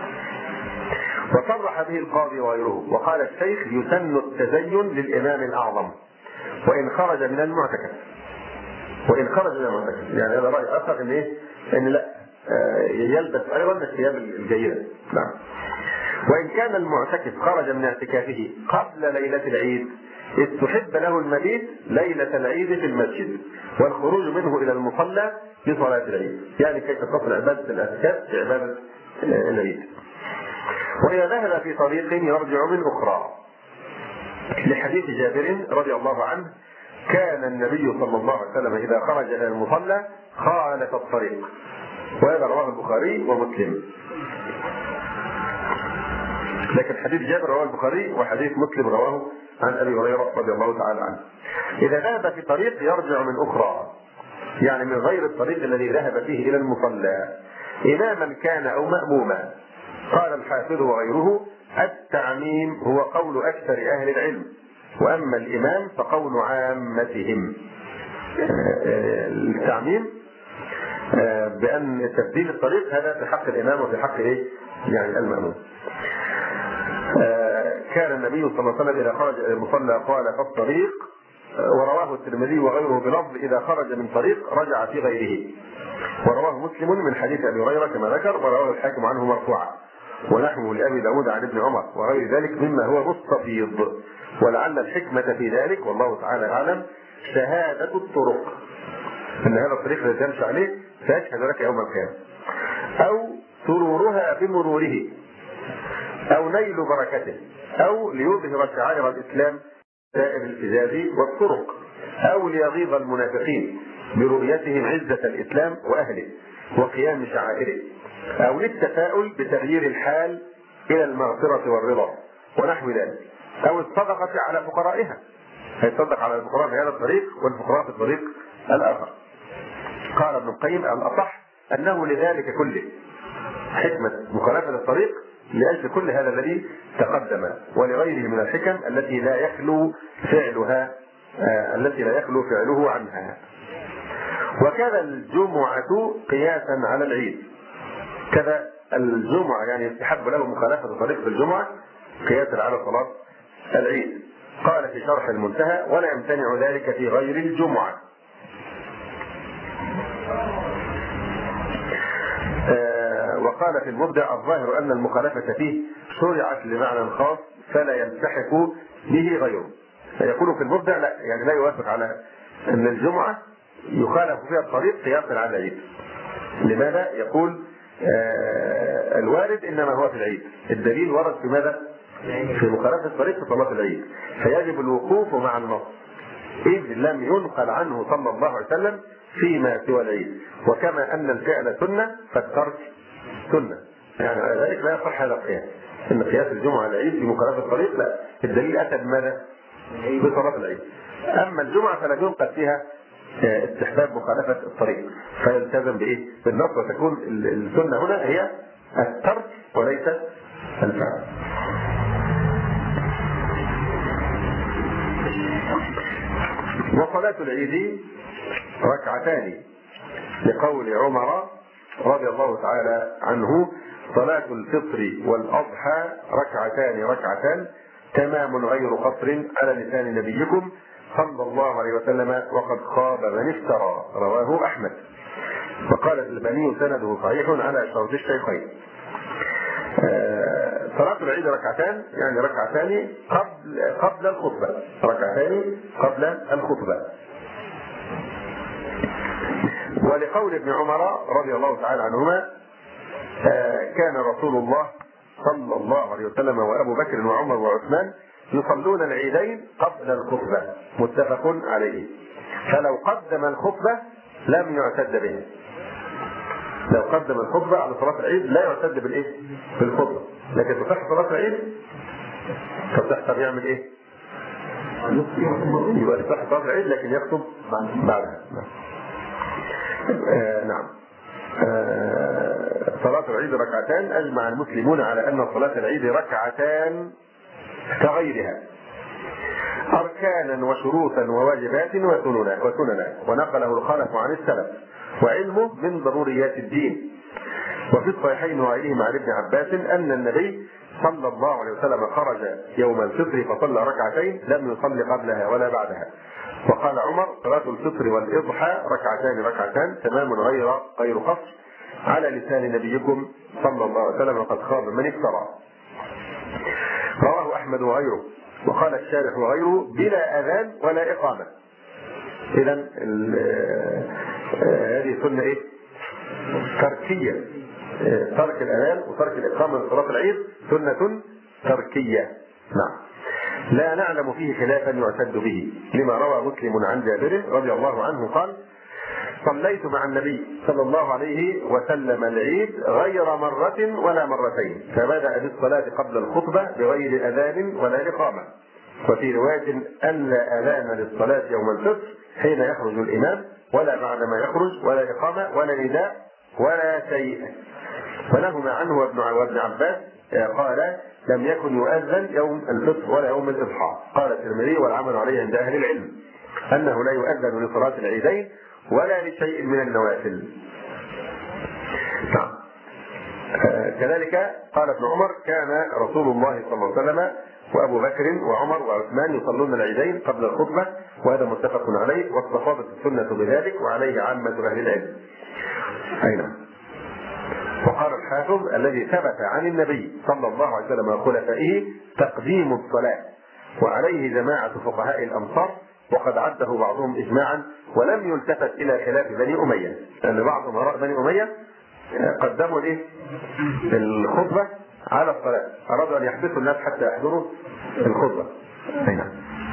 وصرح به القاضي وغيره، وقال الشيخ: يسن التزين للإمام الأعظم وإن خرج من المعتكف، وإن خرج من المعتكف، يعني هذا رأي آخر إن إيه؟ إن لا يلبس أيضا الثياب الجيدة. نعم. وإن كان المعتكف خرج من اعتكافه قبل ليلة العيد استحب له المبيت ليلة العيد في المسجد والخروج منه إلى المصلى لصلاة العيد، يعني كيف تصل عبادة الاعتكاف في عبادة العيد. وإذا ذهب في طريق يرجع من أخرى، لحديث جابر رضي الله عنه: كان النبي صلى الله عليه وسلم إذا خرج إلى المصلى خالف الطريق. وهذا رواه البخاري ومسلم. لكن حديث جابر رواه البخاري وحديث مسلم رواه عن أبي هريرة رضي الله تعالى عنه. إذا ذهب في طريق يرجع من أخرى، يعني من غير الطريق الذي ذهب فيه إلى المصلى، إماما كان أو مأموما. قال الحافظ وغيره: التعميم هو قول أكثر أهل العلم، وأما الإمام فقول عامتهم. التعميم بأن تبديل الطريق هذا في حق الإمام وفي حق إيه؟ يعني المأموم. كان النبي صلى الله عليه وسلم إذا خرج إلى المصلى قال في الطريق، ورواه الترمذي وغيره بلفظ: إذا خرج من طريق رجع في غيره. ورواه مسلم من حديث أبي هريرة كما ذكر، ورواه الحاكم عنه مرفوعا، ونحوه لأبي داود عن ابن عمر وغير ذلك مما هو مستفيض. ولعل الحكمة في ذلك والله تعالى أعلم شهادة الطرق، أن هذا الطريق الذي تمشي عليه سيشهد لك يوم القيامة، أو سرورها بمروره، أو نيل بركته، أو ليظهر شعائر الإسلام سائر الفزاز والطرق، أو ليغيظ المنافقين برؤيتهم عزة الإسلام وأهله وقيام شعائره، أو للتفاؤل بتغيير الحال إلى المغفرة والرضا ونحو ذلك، أو الصدقة على فقرائها، هيصدق على الفقراء في هذا الطريق والفقراء في الطريق الآخر. قال ابن القيم: الأصح أنه لذلك كله حكمة مخالفة الطريق لأجل كل هذا الذي تقدم، ولغيره من الحكم التي لا يخلو فعلها آه التي لا يخلو فعله عنها. وكذا الجمعة قياسا على العيد، كذا الجمعة يعني يستحب له مخالفة الطريق في الجمعة قياسا على صلاة العيد. قال في شرح المنتهى: ولا يمتنع ذلك في غير الجمعة. آه وقال في المبدع: الظاهر أن المخالفة فيه شرعت لمعنى خاص فلا يلتحق به غيره. فيقول في المبدع لا، يعني لا يوافق على أن الجمعة يخالف فيها الطريق قياسا على العيد. لماذا؟ يقول آه الوارد إنما هو في العيد، الدليل ورد في ماذا؟ في مخالفة الطريق في صلاة العيد، فيجب الوقوف مع النص، إذ لم ينقل عنه صلى الله عليه وسلم فيما سوى العيد. وكما أن الفعل سنة فالترك سنة، يعني على ذلك لا يصح هذا القياس، إن قياس الجمعة على العيد في مخالفة الطريق لا، الدليل أتى بماذا؟ بصلاة العيد. أما الجمعة فلا ينقل فيها استحباب مخالفة الطريق، فيلتزم بإيه؟ بالنص، وتكون السنة هنا هي الترك وليس الفعل. وصلاة العيد ركعتان لقول عمر رضي الله تعالى عنه: صلاة الفطر والأضحى ركعتان ركعتان تمام غير قصر على لسان نبيكم صلى الله عليه وسلم وقد خاب من افترى. رواه أحمد. وقال الألباني سنده صحيح على شرط الشيخين. صلاة العيد ركعتان، يعني ركعتان قبل قبل الخطبة، ركعتان قبل الخطبة. ولقول ابن عمر رضي الله تعالى عنهما كان رسول الله صلى الله عليه وسلم وأبو بكر وعمر وعثمان يصلون العيدين قبل الخطبة، متفق عليه. فلو قدم الخطبة لم يعتد به. لو قدم الخطبة على صلاة العيد لا يعتد بالايه؟ بالخطبة. لكن تصح صلاة العيد فتصح يعمل ايه؟ يبقى تصح صلاة العيد لكن يخطب بعدها. آه نعم. آه صلاة العيد ركعتان. أجمع المسلمون على أن صلاة العيد ركعتان كغيرها، أركانا وشروطا وواجبات وسننا وسننا ونقله الخلف عن السلف، وعلمه من ضروريات الدين. وفي الصحيحين وغيرهما عن ابن عباس أن النبي صلى الله عليه وسلم خرج يوم الفطر فصلى ركعتين لم يصلي قبلها ولا بعدها. وقال عمر صلاة الفطر والإضحى ركعتان ركعتان تمام غير غير قصر على لسان نبيكم صلى الله عليه وسلم وقد خاب من افترى. رواه أحمد وغيره. وقال الشارح وغيره بلا أذان ولا إقامة. إذا هذه سنة إيه؟ تركية. ترك الأذان وترك الإقامة من صلاة العيد سنة تركية. نعم. لا نعلم فيه خلافا يعتد به، لما روى مسلم عن جابر رضي الله عنه قال: صليت مع النبي صلى الله عليه وسلم العيد غير مرة ولا مرتين، فبدأ بالصلاة قبل الخطبة بغير أذان ولا إقامة. وفي رواية أن لا أذان للصلاة يوم الفطر حين يخرج الإمام ولا بعدما يخرج ولا إقامة ولا نداء ولا شيء. ونهما عنه وابن عباس قال: لم يكن يؤذن يوم الفطر ولا يوم الإضحى. قال الترمذي والعمل عليه عند أهل العلم أنه لا يؤذن لصلاة العيدين ولا لشيء من النوافل. نعم. كذلك قال ابن عمر: كان رسول الله صلى الله عليه وسلم وأبو بكر وعمر وعثمان يصلون العيدين قبل الخطبة، وهذا متفق عليه، واستفاضت السنة بذلك وعليه عامة أهل العلم. أين؟ وقال الحافظ: الذي ثبت عن النبي صلى الله عليه وسلم وخلفائه تقديم الصلاة، وعليه جماعة فقهاء الأمصار، وقد عده بعضهم إجماعا، ولم يلتفت إلى خلاف بني أمية، لأن بعض أمراء بني أمية قدموا الإيه؟ الخطبة على الصلاة، أرادوا أن يحبسوا الناس حتى يحضروا الخطبة. هنا.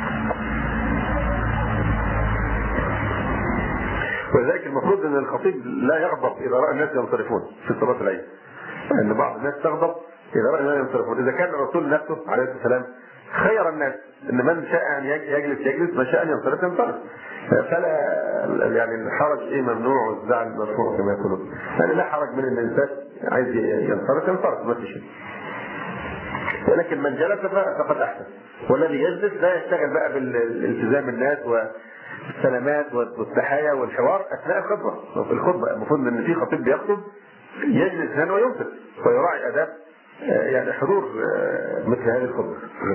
ولذلك المفروض أن الخطيب لا يغضب إذا رأى الناس ينصرفون في صلاة العيد، لأن بعض الناس تغضب إذا رأى الناس ينصرفون. إذا كان الرسول نفسه عليه الصلاة والسلام خير الناس، ان من شاء ان يجلس يجلس، من شاء ان ينصرف ينصرف، فلا يعني الحرج ايه ممنوع والزعل مرفوع كما يقولون. يعني لا حرج من ان الانسان عايز ينصرف ينصرف، ما في شيء. ولكن من جلس فقد احسن، والذي يجلس لا يشتغل بقى بالالتزام الناس والسلامات والتحايا والحوار اثناء الخطبه. في الخطبه المفروض ان في خطيب بيخطب يجلس هنا وينصت ويراعي اداب يعني حضور مثل هذه الخطبة.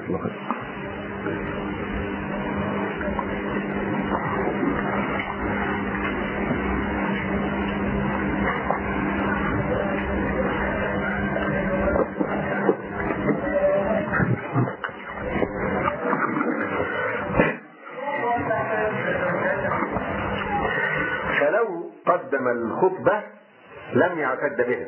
فلو قدم الخطبة لم يعتد بها،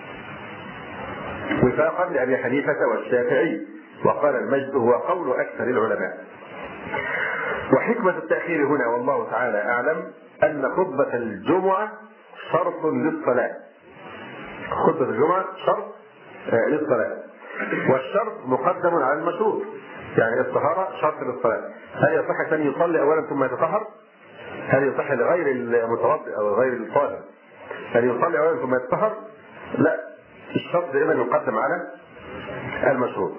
وفاقا لأبي حنيفة والشافعي. وقال المجد هو قول أكثر العلماء. وحكمة التأخير هنا والله تعالى أعلم أن خطبة الجمعة شرط للصلاة. خطبة الجمعة شرط للصلاة، والشرط مقدم على المشروط. يعني الطهارة شرط للصلاة. هل يصح أن يصلي أولا ثم يتطهر؟ هل يصح لغير المتوضئ أو غير الطاهر أن يصلي أولا ثم يتطهر؟ لا، الشرط دائما يقدم على المشروط.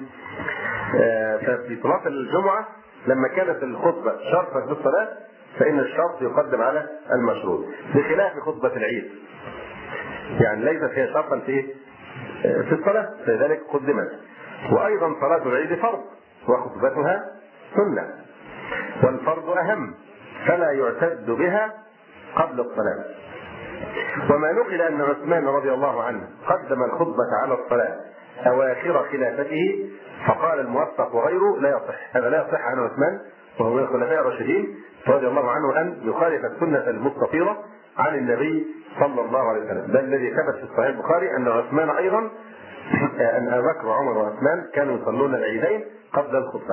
ففي صلاة الجمعة لما كانت الخطبة شرطا في الصلاة فإن الشرط يقدم على المشروط، بخلاف خطبة العيد يعني ليست هي شرطا في في الصلاة، فلذلك قدمت. وأيضا صلاة العيد فرض، وخطبتها سنة، والفرض أهم فلا يعتد بها قبل الصلاة. وما نقل أن عثمان رضي الله عنه قدم الخطبة على الصلاة أواخر خلافته فقال الموفق وغيره لا يصح، هذا لا يصح عن عثمان وهو من الخلفاء الراشدين رضي الله عنه أن يخالف السنة المستفيضة عن النبي صلى الله عليه وسلم، بل الذي ثبت في صحيح البخاري أن عثمان أيضا أن أبو بكر وعمر وعثمان كانوا يصلون العيدين قبل الخطبة.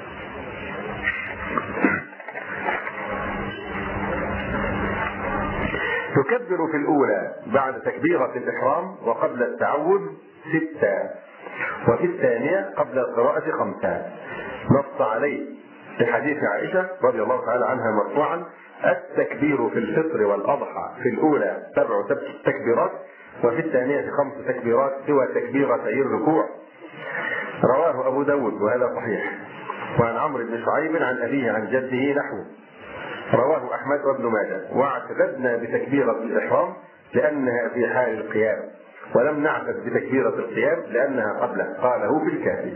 يكبر في الأولى بعد تكبيرة الإحرام وقبل التعوذ ستة، وفي الثانية قبل القراءة خمسة، نص عليه في حديث عائشة رضي الله تعالى عنها مرفوعا: التكبير في الفطر والأضحى في الأولى سبع تكبيرات وفي الثانية خمس تكبيرات سوى تكبيرتي الركوع. رواه أبو داود وهذا صحيح. وعن عمرو بن شعيب عن أبيه عن جده نحوه. رواه أحمد وابن ماجه. واعتددنا بتكبيرة الإحرام لأنها في حال القيام، ولم نعتد بتكبيرة القيام لأنها قبله، قاله في الكافي.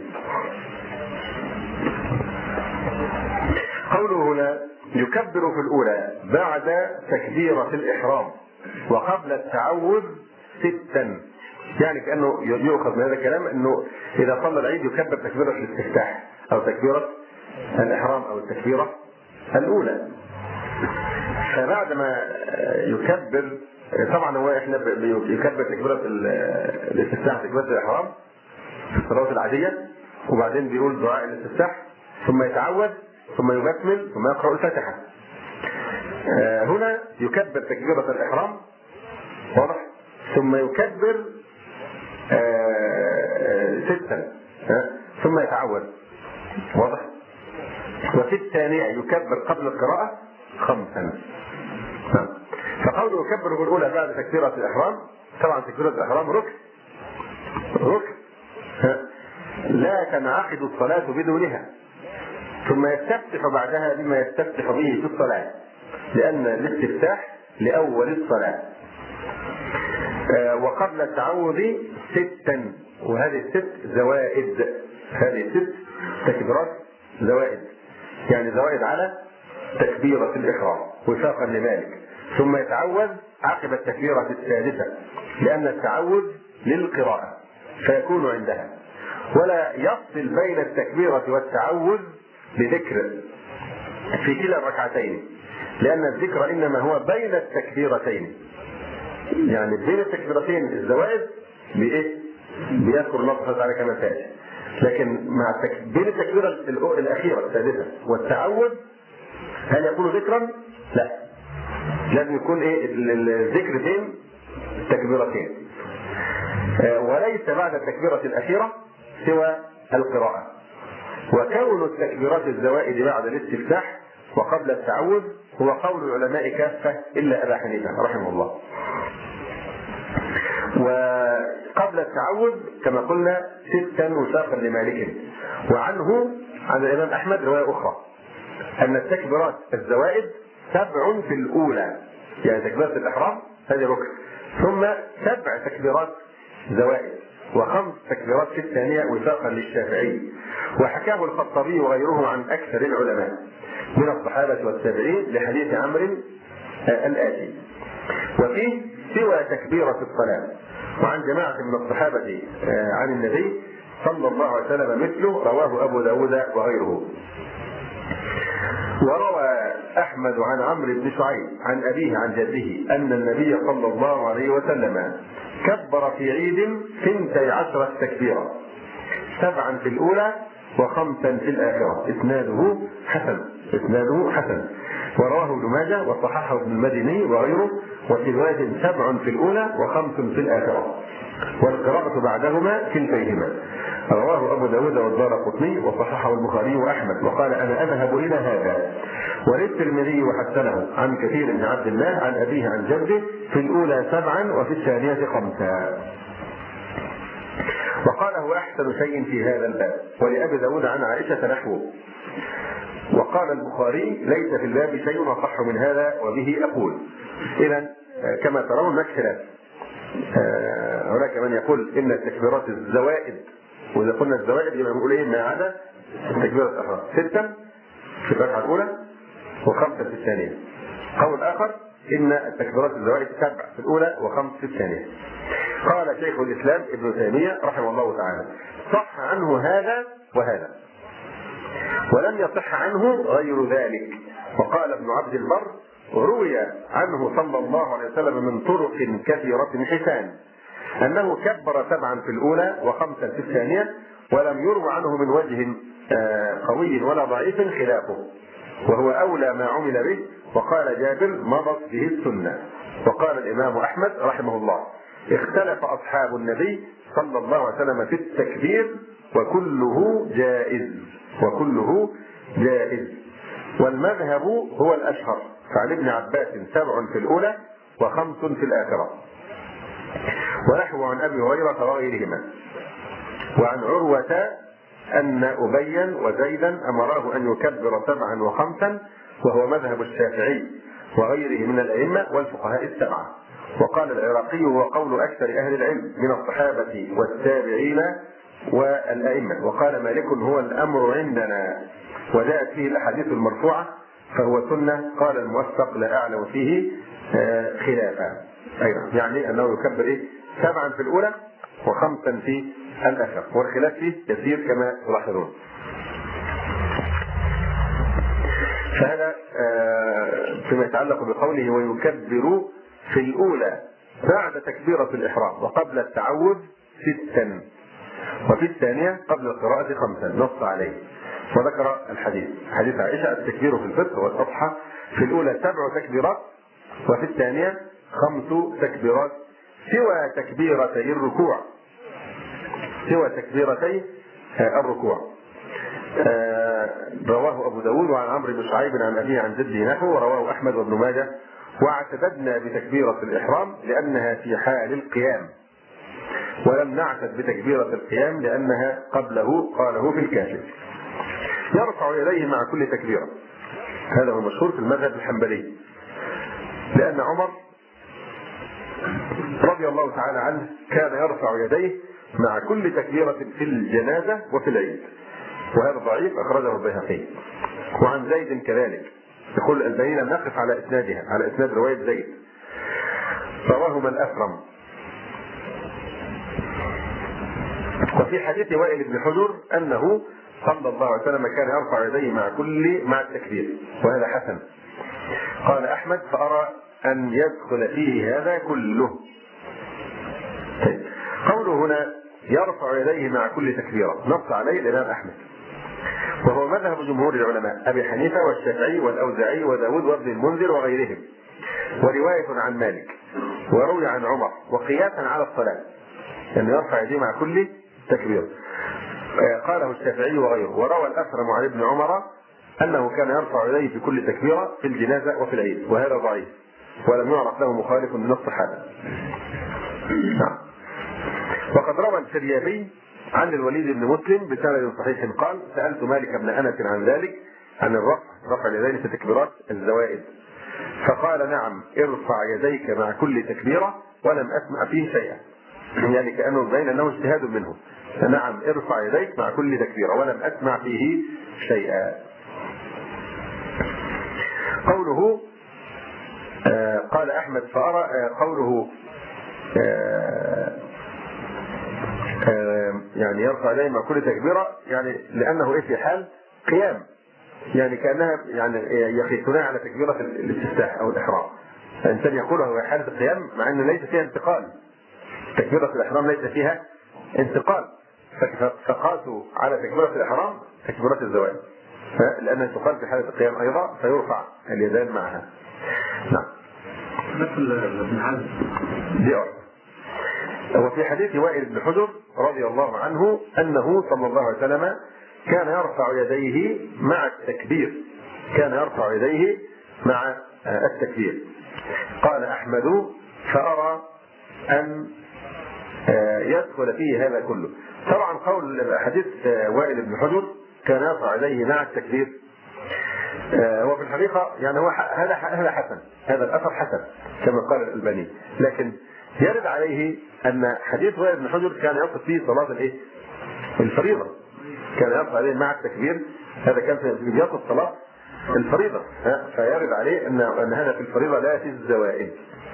قوله هنا يكبر في الأولى بعد تكبيرة الإحرام وقبل التعوذ ستا، يعني كأنه يؤخذ من هذا الكلام أنه إذا صلى العيد يكبر تكبيرة الاستفتاح أو تكبيرة الإحرام أو التكبيرة الأولى. فبعد ما يكبر، طبعا هو احنا يكبر تكبيرة الاستفتاح تكبيرة الإحرام في الصلوات العادية، وبعدين بيقول دعاء الاستفتاح ثم يتعوذ ثم يبسمل ثم يقرأ الفاتحة. هنا يكبر تكبيرة الإحرام واضح، ثم يكبر ستا ثم يتعوذ واضح، وفي الثانية يكبر قبل القراءة خمسا. فقوله يكبر في الأولى بعد تكبيرة الإحرام، طبعا تكبيرة الإحرام ركن ركن لا تنعقد الصلاة بدونها، ثم يستفتح بعدها بما يستفتح به في الصلاة، لأن الاستفتاح لأول الصلاة. وقبل التعوذ ستا، وهذه الست زوائد، هذه الست تكبيرات زوائد، يعني زوائد على تكبيرة الإحرام وفاقا لذلك. ثم يتعوذ عقب التكبيرة الثالثة، لأن التعوذ للقراءة فيكون عندها، ولا يفصل بين التكبيرة والتعوذ بذكر في كلا الركعتين، لأن الذكر إنما هو بين التكبيرتين، يعني بين التكبيرتين الزوائد بإيه؟ بيذكر الله سبحانه وتعالى كما فات، لكن مع التك... بين التكبيرة الأخيرة الثالثة والتعوذ هل يكون ذكرا؟ لا، لازم يكون إيه الذكر بين التكبيرتين، وليس بعد التكبيرة الأخيرة سوى القراءة. وكون التكبيرات الزوائد بعد الاستفتاح وقبل التعوذ هو قول العلماء كافة إلا أبا حنيفة رحمه الله. وقبل التعوذ كما قلنا ستا وثاقا لمالك، وعنه عن الإمام أحمد رواية أخرى أن التكبيرات الزوائد سبع في الأولى، يعني تكبيرة الإحرام هذه ركن، ثم سبع تكبيرات زوائد وخمس تكبيرات في الثانية وثاقا للشافعي. وحكاه الخطابي وغيره عن أكثر العلماء من الصحابة والتابعين لحديث عمرو الآتي. وفيه سوى تكبيرة الصلاة، وعن جماعة من الصحابة عن النبي صلى الله عليه وسلم مثله، رواه أبو داود وغيره. وروى أحمد عن عمرو بن شعيب عن أبيه عن جده أن النبي صلى الله عليه وسلم كبر في عيد ثنتي عشرة تكبيرة، سبعا في الأولى وخمسا في الآخرة. إسناده حسن إسناده حسن ورواه ابن ماجه وصححه ابن المديني وغيره، وفي رواية سبع في الأولى وخمس في الآخرة، والقراءة بعدهما كلتيهما. رواه أبو داود والدارقطني وصححه البخاري وأحمد، وقال أنا أذهب إلى هذا. وللترمذي وحسنه عن كثير بن عبد الله عن أبيه عن جده في الأولى سبعا وفي الثانية خمسا. وقاله أحسن شيء في هذا الباب. ولأبي داود عن عائشة نحوه. وقال البخاري ليس في الباب شيء أصح من هذا وبه أقول. إذن كما ترون ما خلاف. هناك من يقول إن التكبيرات الزوائد، وإذا قلنا الزوائد يبقى نقول إيه؟ ما عدا تكبيرة الإحرام ستا في الركعة الأولى وخمسة في الثانية. قول آخر إن التكبيرات الزوائد سبع في الأولى وخمس في الثانية. قال شيخ الإسلام ابن تيمية رحمه الله تعالى: صح عنه هذا وهذا، ولم يصح عنه غير ذلك. وقال ابن عبد البر: روي عنه صلى الله عليه وسلم من طرق كثيرة حسان أنه كبر سبعا في الأولى وخمسا في الثانية، ولم يروى عنه من وجه قوي ولا ضعيف خلافه، وهو أولى ما عمل به. وقال جابر: مضت به السنة. وقال الإمام أحمد رحمه الله: اختلف أصحاب النبي صلى الله عليه وسلم في التكبير وكله جائز وكله جائز والمذهب هو الأشهر، فعن ابن عباس سبع في الأولى وخمس في الآخرة، ونحو عن أبي هريرة وغيرهما. وعن عروة أن أبيا وزيدا أمراه أن يكبر سبعا وخمسا، وهو مذهب الشافعي وغيره من الأئمة والفقهاء السبعة. وقال العراقي: هو قول أكثر أهل العلم من الصحابة والتابعين والأئمة. وقال مالك: هو الأمر عندنا، وجاءت فيه الأحاديث المرفوعة فهو سنة. قال الموفق: لا أعلم فيه خلافا. أيضا يعني أنه يكبر إيه؟ سبعا في الأولى وخمسا في الآخر، والخلاف فيه يسير كما تلاحظون. فهذا فيما يتعلق بقوله: ويكبر في الأولى بعد تكبيرة الإحرام وقبل التعوذ ستا، وفي الثانية قبل القراءة خمسا، نص عليه وذكر الحديث حديث عائشة: التكبير في الفطر والأضحى في الأولى سبع تكبيرات وفي الثانية خمس تكبيرات سوى تكبيرتي الركوع سوى تكبيرتي الركوع. آه رواه أبو داود وعن عمرو بن شعيب عن أبيه عن جده نحو، ورواه أحمد وابن ماجه. واعتددنا بتكبيرة الإحرام لأنها في حال القيام، ولم نعتد بتكبيرة القيام لأنها قبله، قاله في الكافر. يرفع يديه مع كل تكبيرة، هذا هو مشهور في المذهب الحنبلي، لأن عمر رضي الله تعالى عنه كان يرفع يديه مع كل تكبيرة في الجنازة وفي العيد، وهذا ضعيف أخرجه البيهقي. وعن زيد كذلك، يقول الباني: لم نقف على إسنادها، على إسناد رواية زيد، رواهما الأكرم. وفي حديث وائل بن حجر أنه صلى الله عليه وسلم كان يرفع يديه مع كل مع التكبير، وهذا حسن. قال أحمد: فأرى أن يدخل فيه هذا كله. طيب. قوله هنا يرفع يديه مع كل تكبيرة نص عليه الإمام أحمد، وهو مذهب جمهور العلماء أبي حنيفة والشافعي والأوزاعي وداود وابن المنذر وغيرهم، ورواية عن مالك، وروي عن عمر، وقياسا على الصلاة أن يرفع يديه مع كل تكبيرة. قاله الشافعي وغيره. وروى الأثرم عن ابن عمر أنه كان يرفع يديه في كل تكبيرة في الجنازة وفي العيد، وهذا ضعيف ولم يعرف له مخالف من الصحابة. نعم. وقد روى الفريابي عن الوليد بن مسلم بسند صحيح قال: سألت مالك بن أنس عن ذلك، عن الرفع رفع اليدين في تكبيرات الزوائد، فقال: نعم، ارفع يديك مع كل تكبيرة ولم أسمع فيه شيئا. يعني كأنه بين أنه اجتهاد منه. فنعم، ارفع يديك مع كل تكبيرة ولم أسمع فيه شيئا. قوله آه قال أحمد: فأرى آه قوله آه آه يعني يرفع يديه مع كل تكبيرة، يعني لأنه إيه في حال قيام، يعني كأنها يعني يقيسونها على تكبيرة الاستفتاح أو الإحرام. الإنسان يقولها هو حالة القيام مع أنه ليس فيها انتقال. تكبيرة الإحرام ليس فيها انتقال، فقاسوا على تكبيرة الإحرام تكبيرة الزواج، لأنها تقال في حالة القيام أيضا فيرفع اليدان معها. نعم. دي أرض. وفي حديث وائل بن حجر رضي الله عنه أنه صلى الله عليه وسلم كان يرفع يديه مع التكبير، كان يرفع يديه مع التكبير. قال أحمد: فأرى أن يدخل فيه هذا كله. طبعا قول حديث وائل بن حجر كان يرفع يديه مع التكبير هو في الحقيقة يعني هو هذا هذا حسن، هذا الأثر حسن كما قال الألباني، لكن يرد عليه أن حديث وائل بن حجر كان يقصد فيه صلاة الإيه؟ الفريضة، كان يرفع عليه مع التكبير. هذا كان في بدايات الصلاة الفريضة، فيرد عليه أن أن هذا في الفريضة لا في الزوائد.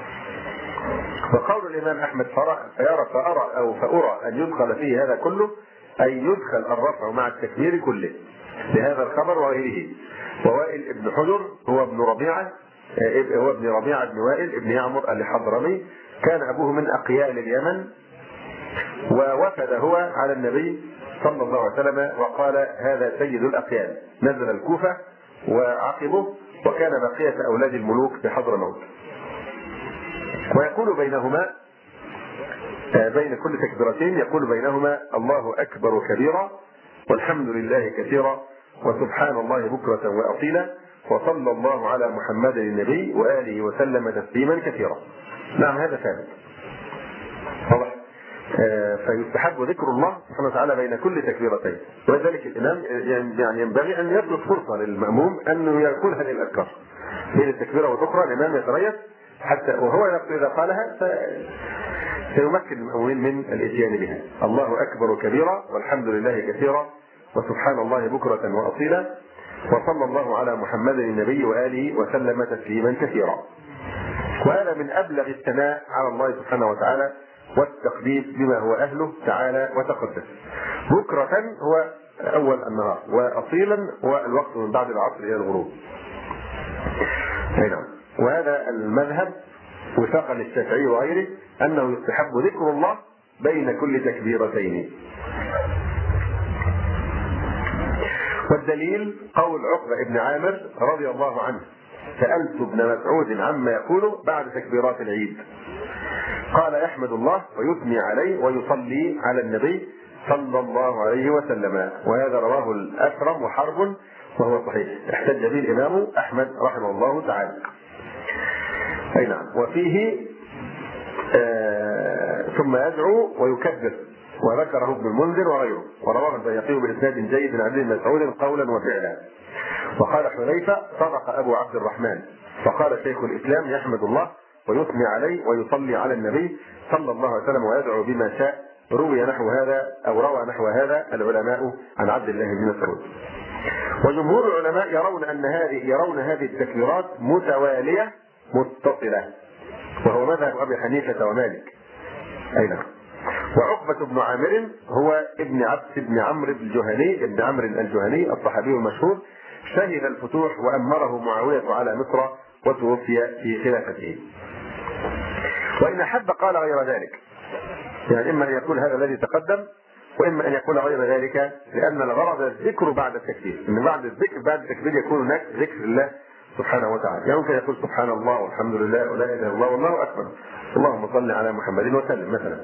وقول الإمام أحمد فيرى فأرى أو فأرى أن يدخل فيه هذا كله، أي يدخل الرفع مع التكبير كله لهذا الخبر وغيره. ووائل ابن حجر هو ابن ربيعة هو ابن ربيعة بن وائل ابن يعمر الحضرمي، كان أبوه من أقيال اليمن، ووفد هو على النبي صلى الله عليه وسلم وقال هذا سيد الأقيال، نزل الكوفة وعقبه، وكان بقية أولاد الملوك بحضرموت. ويقول بينهما بين كل تكبيرتين يقول بينهما الله أكبر كبيرا والحمد لله كثيرا وسبحان الله بكرة وأصيلا وصلى الله على محمد النبي وآله وسلم تسليما كثيرا. نعم هذا ثابت واضح. فيستحب ذكر الله سبحانه وتعالى بين كل تكبيرتين، ولذلك الإمام يعني ينبغي أن يترك فرصة للمأموم أنه يقول هذه الأذكار بين التكبيرة والأخرى. الإمام يتريث حتى وهو إذا قالها سيمكن المأمومين من الإتيان بها. الله أكبر كبيرا والحمد لله كثيرا وسبحان الله بكرة وأصيلا وصلى الله على محمد النبي وآله وسلم تسليما كثيرا. وهذا من أبلغ الثناء على الله سبحانه وتعالى والتقديس بما هو أهله تعالى وتقدس. بكرة هو أول النهار، وأصيلا هو الوقت من بعد العصر إلى الغروب. نعم. وهذا المذهب وفاقا للشافعي وغيره أنه يستحب ذكر الله بين كل تكبيرتين. والدليل قول عقبة بن عامر رضي الله عنه سألت ابن مسعود عما يقول بعد تكبيرات العيد، قال يحمد الله ويثني عليه ويصلي على النبي صلى الله عليه وسلم. وهذا رواه الأكرم وحرب وهو صحيح، احتج به الإمام أحمد رحمه الله تعالى. أي نعم. وفيه آه ثم يدعو ويكبر، وذكره ابن المنذر وغيره، ورواه البيهقي بإسناد جيد عن ابن مسعود قولا وفعلا. وقال حذيفة صدق أبو عبد الرحمن، وقال شيخ الإسلام يحمد الله ويثني عليه ويصلي على النبي صلى الله عليه وسلم ويدعو بما شاء. روي نحو هذا أو روى نحو هذا العلماء عن عبد الله بن مسعود. وجمهور العلماء يرون أن هذه يرون هذه التكبيرات متوالية متصلة، وهو مذهب أبي حنيفة ومالك. أي نعم. وعقبة بن عامر هو ابن عبس بن عمرو الجهني ابن عمرو الجهني الصحابي المشهور، شهد الفتوح وأمره معاوية على مصر وتوفي في خلافته. وإن أحب قال غير ذلك، يعني إما أن يقول هذا الذي تقدم وإما أن يقول غير ذلك، لأن الغرض الذكر بعد التكبير، إن بعد الذكر بعد التكبير يكون هناك ذكر الله سبحانه وتعالى. يعني ممكن يقول سبحان الله والحمد لله ولا إله إلا الله والله أكبر اللهم صل على محمد وسلم مثلا.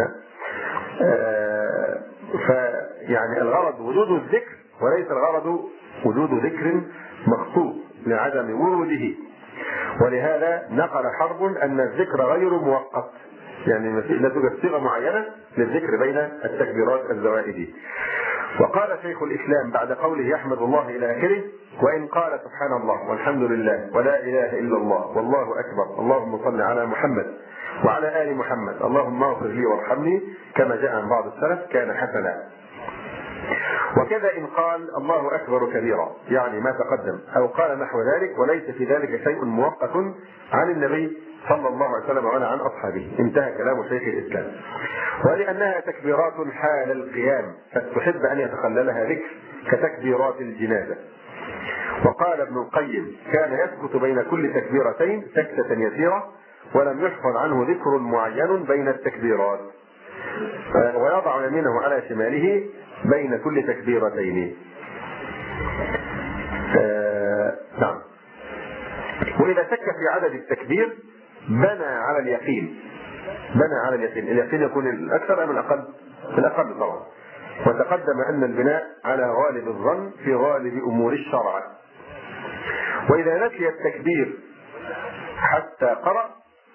آه فيعني الغرض وجود الذكر وليس الغرض وجود ذكر مخصوص لعدم وروده. ولهذا نقل حرب أن الذكر غير مؤقت، يعني لا توجد صيغة معينة للذكر بين التكبيرات الزوائد. وقال شيخ الإسلام بعد قوله يحمد الله إلى آخره وإن قال سبحان الله والحمد لله ولا إله إلا الله والله أكبر اللهم صل على محمد وعلى آل محمد اللهم اغفر لي وارحمني كما جاء عن بعض السلف كان حسنا. وكذا إن قال الله أكبر كبيرا يعني ما تقدم، أو قال نحو ذلك وليس في ذلك شيء موقف عن النبي صلى الله عليه وسلم ولا عن أصحابه. انتهى كلام شيخ الإسلام. ولأنها تكبيرات حال القيام فتحب أن يتخللها ذكر كتكبيرات الجنازة. وقال ابن القيم كان يسكت بين كل تكبيرتين سكتة يسيرة ولم يحفظ عنه ذكر معين بين التكبيرات، ويضع يمينه على شماله بين كل تكبيرتين. آه نعم. وإذا شك في عدد التكبير بنى على اليقين بنى على اليقين اليقين يكون الأكثر أم الأقل؟ الأقل طبعا. وتقدم أن البناء على غالب الظن في غالب أمور الشرع. وإذا نسي التكبير حتى قرأ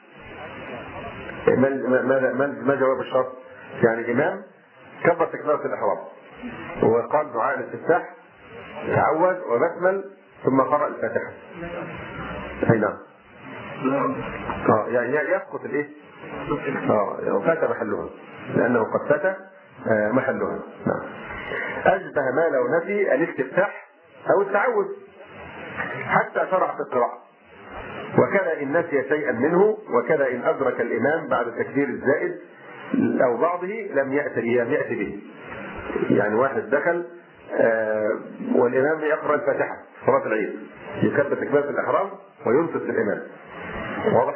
ما, ما, ما جواب الشرط؟ يعني إمام كبر تكبيرة الإحرام وقال دعاء الاستفتاح تعوذ وبسمل ثم قرأ الفاتحة. أي نعم. اه يعني يسقط الايه؟ اه فات محلها لأنه قد فات محلها. نعم. أشبه ما لو نسي الاستفتاح أو التعوذ حتى شرع في القراءة. وكذا إن نسي شيئا منه، وكذا إن أدرك الإمام بعد التكبير الزائد أو بعضه لم يأتي لم يأتي به. يعني واحد دخل آه والإمام يقرأ الفاتحة في صلاة العيد، يكبر تكبيرة الإحرام وينصت الإمام. واضح؟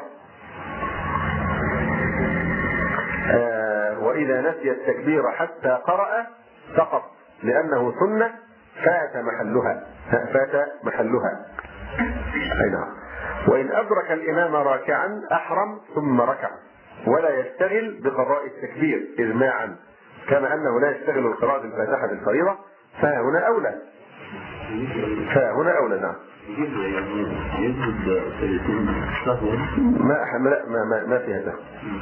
آه وإذا نسي التكبير حتى قرأ سقط لأنه سنة فات محلها فات محلها. أي نعم. وإن أدرك الإمام راكعا أحرم ثم ركع، ولا يشتغل بقضاء التكبير إجماعا كما أنه لا يشتغل بقراءة الفاتحة بالفريضة، فهنا أولى فهنا أولى. نعم. ما ما ما, ما فيها ده.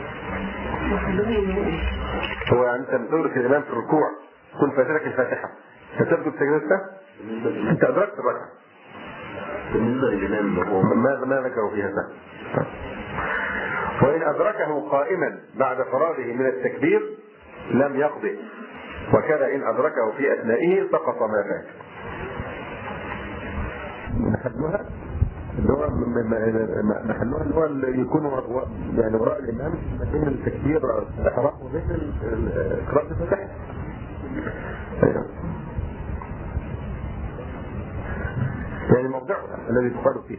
هو أنت بتدرك الإمام في الركوع كن فاتتك الفاتحة فتبدو بتجربتك أنت أدركت الركعة. بالنسبة للإمام ما ما ذكروا فيها ده. وإن أدركه قائما بعد فراغه من التكبير لم يقضي، وكذا إن أدركه في أثنائه سقط ما فات. محلها اللي هو محلها اللي هو اللي يكون يعني وراء الإمام بين التكبير الإحرام وبين قراءة الفاتحة. يعني موضعها الذي تقال فيه.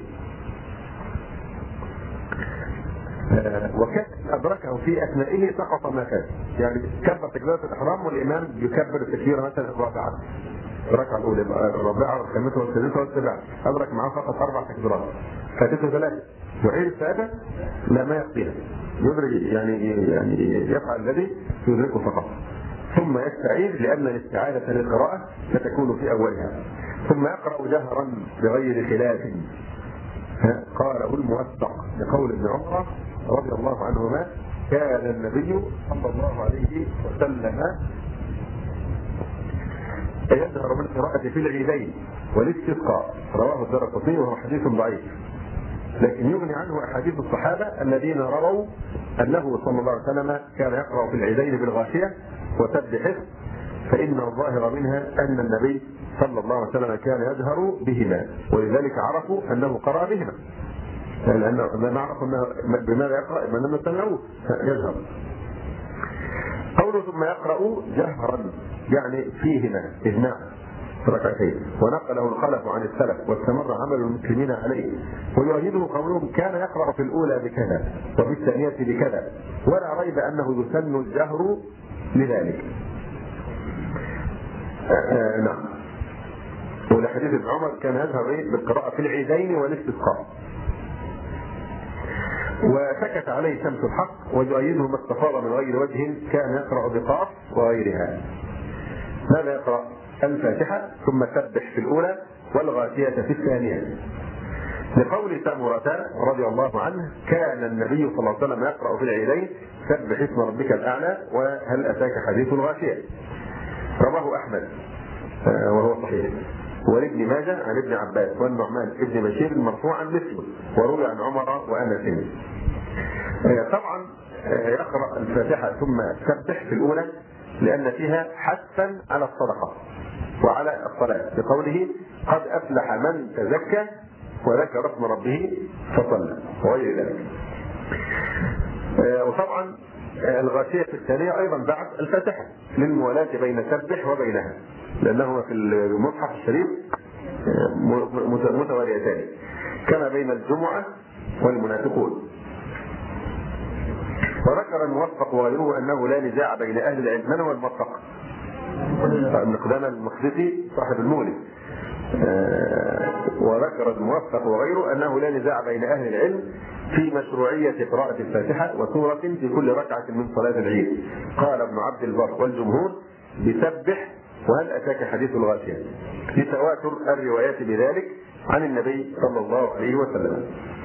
وكان أدركه في أثنائه سقط ما فات. يعني كبر تكبيرة الإحرام والإمام يكبر التكبيرة مثلا الرابعة الركعة الأولى الرابعة والخامسة والسادسة والسابعة، أدرك معاه فقط أربع تكبيرات فاتته ثلاثة، وعيد السادة لا ما يقضيها، يدرك يعني يعني يفعل الذي يدركه فقط، ثم يستعيذ لأن الاستعاذة للقراءة ستكون في أولها، ثم يقرأ جهرا بغير خلاف. قاله الموثق لقول ابن عمر رضي الله عنهما: كان النبي صلى الله عليه وسلم يجهر بالقراءة في العيدين والاستسقاء، رواه الدارقطني وهو حديث ضعيف، لكن يغني عنه أحاديث الصحابة الذين رووا أنه صلى الله عليه وسلم كان يقرأ في العيدين بالغاشية وسبح، فإن الظاهر منها أن النبي صلى الله عليه وسلم كان يجهر بهما، ولذلك عرفوا أنه قرأ بهما، لأنه ما عرفوا بماذا يقرأ من لم يسمعوه يجهر. قوله ثم يقرأ جهرا يعني فيهما إجماعا ركعتين، ونقله الخلف عن السلف واستمر عمل المسلمين عليه، ويؤيده قولهم كان يقرأ في الأولى بكذا وفي الثانية بكذا، ولا ريب أنه يسن الجهر لذلك. آه نعم. ولحديث ابن عمر كان يجهر بالقراءة في العيدين والاستسقاء. وسكت عليه شمس الحق، ويؤيده ما استفاض من غير وجه كان يقرأ بقاف وغيرها. ماذا يقرأ؟ الفاتحة ثم سبح في الأولى والغاشية في الثانية، لقول سمرة رضي الله عنه: كان النبي صلى الله عليه وسلم يقرأ في العيدين سبح اسم ربك الأعلى وهل أتاك حديث الغاشية. رواه أحمد وهو صحيح، ولابن ماجه عن ابن عباس والنعمان ابن بشير مرفوعا مثله، وروي عن عمر وأنس. طبعا يقرأ الفاتحة ثم سبح في الأولى لأن فيها حثا على الصدقة وعلى الصلاة، بقوله: قد أفلح من تزكى وذكر اسم ربه فصلى وغير ذلك. وطبعا الغاشية في الثانية أيضا بعد الفاتحة للموالاة بين سبح وبينها، لأنهما في المصحف الشريف متواليتان كما بين الجمعة والمنافقون. وذكر الموفق وغيره أنه لا نزاع بين أهل العلم. من هو الموفق؟ ابن قدامة المقدسي صاحب المولد. وذكر الموفق وغيره أنه لا نزاع بين أهل العلم في مشروعية قراءة الفاتحة وسورة في كل ركعة من صلاة العيد. قال ابن عبد البر والجمهور بسبح وهل أتاك حديث الغاشية، لتواتر الروايات بذلك عن النبي صلى الله عليه وسلم.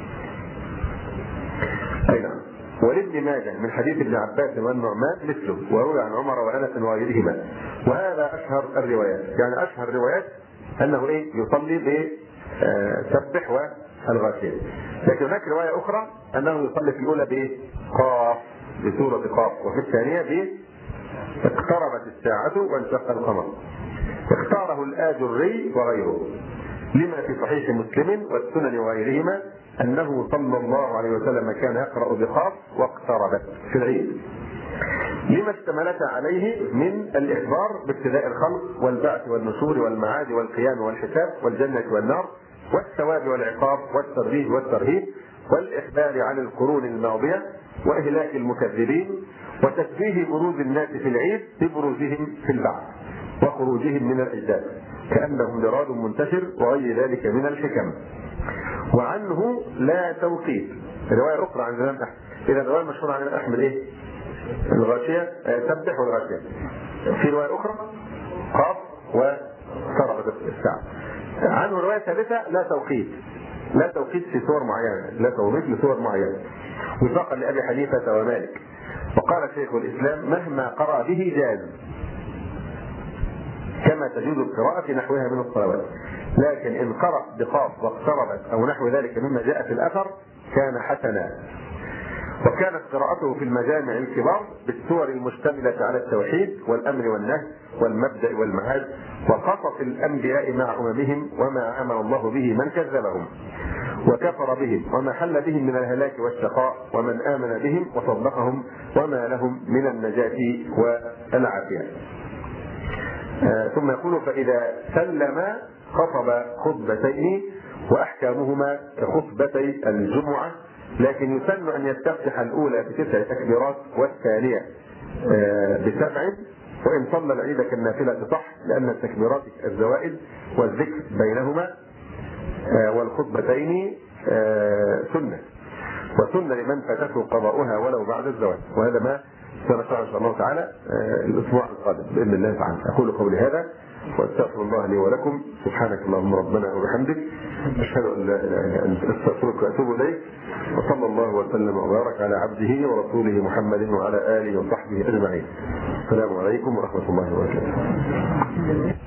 أي نعم. ولابن ماجه من حديث ابن عباس والنعمان مثله، وروي عن عمر وأنس وغيرهما، وهذا أشهر الروايات. يعني أشهر الروايات أنه إيه يصلي بسبح والغاشية، لكن هناك رواية أخرى أنه يصلي في الأولى بقاف بسورة قاف، وفي الثانية ب اقتربت الساعة وانشق القمر. اختاره الآجري وغيره لما في صحيح مسلم والسنن وغيرهما أنه صلى الله عليه وسلم كان يقرأ بقاف واقتربت في العيد، لما اشتملت عليه من الإخبار بابتداء الخلق والبعث والنشور والمعاد والقيام والحساب والجنة والنار والثواب والعقاب والترغيب والترهيب والإخبار عن القرون الماضية وإهلاك المكذبين وتشبيه بروز الناس في العيد ببروزهم في البعث وخروجهم من الأجداد كأنهم جراد منتشر وغير ذلك من الحكم. وعنه لا توقيت. رواية أخرى عن الإمام أحمد، إذا الرواية المشهورة عن الإمام أحمد إيه؟ الغاشية سبح والغاشية. في رواية أخرى قاف وقربت الساعة. عنه رواية ثالثة لا توقيت، لا توقيت في صور معينة، لا توقيت لصور معينة، وفقا لأبي حنيفة ومالك. وقال شيخ الإسلام مهما قرأ به جاز كما تجوز القراءة في نحوها من الصلوات، لكن إن قرأ بقاف واقتربت أو نحو ذلك مما جاء في الأثر كان حسنا. وكانت قراءته في المجامع الكبار بالسور المشتملة على التوحيد والأمر والنهي والمبدأ والمعاد وقصص الأنبياء مع أممهم وما أمر الله به من كذبهم وكفر بهم وما حل بهم من الهلاك والشقاء ومن آمن بهم وصدقهم وما لهم من النجاة والعافية. آه ثم يقول فإذا سلم خطب خطبتين وأحكامهما كخطبتي الجمعة، لكن يسن أن يستفتح الأولى بتسع تكبيرات والثانية آه بسبع، وإن صلى العيد كالنافلة صح لأن التكبيرات الزوائد والذكر بينهما آه والخطبتين آه سنة، وسنة لمن فاتته قضاؤها ولو بعد الزواج. وهذا ما سنشرح إن شاء الله تعالى آه الأسبوع القادم بإذن الله تعالى. أقول قولي هذا واستغفر الله لي ولكم. سبحانك اللهم ربنا وبحمدك أشهد أن لا إله إلا أنت أستغفرك وأتوب إليك. وصلى الله وسلم وبارك على عبده ورسوله محمد وعلى آله وصحبه أجمعين. السلام عليكم ورحمة الله وبركاته.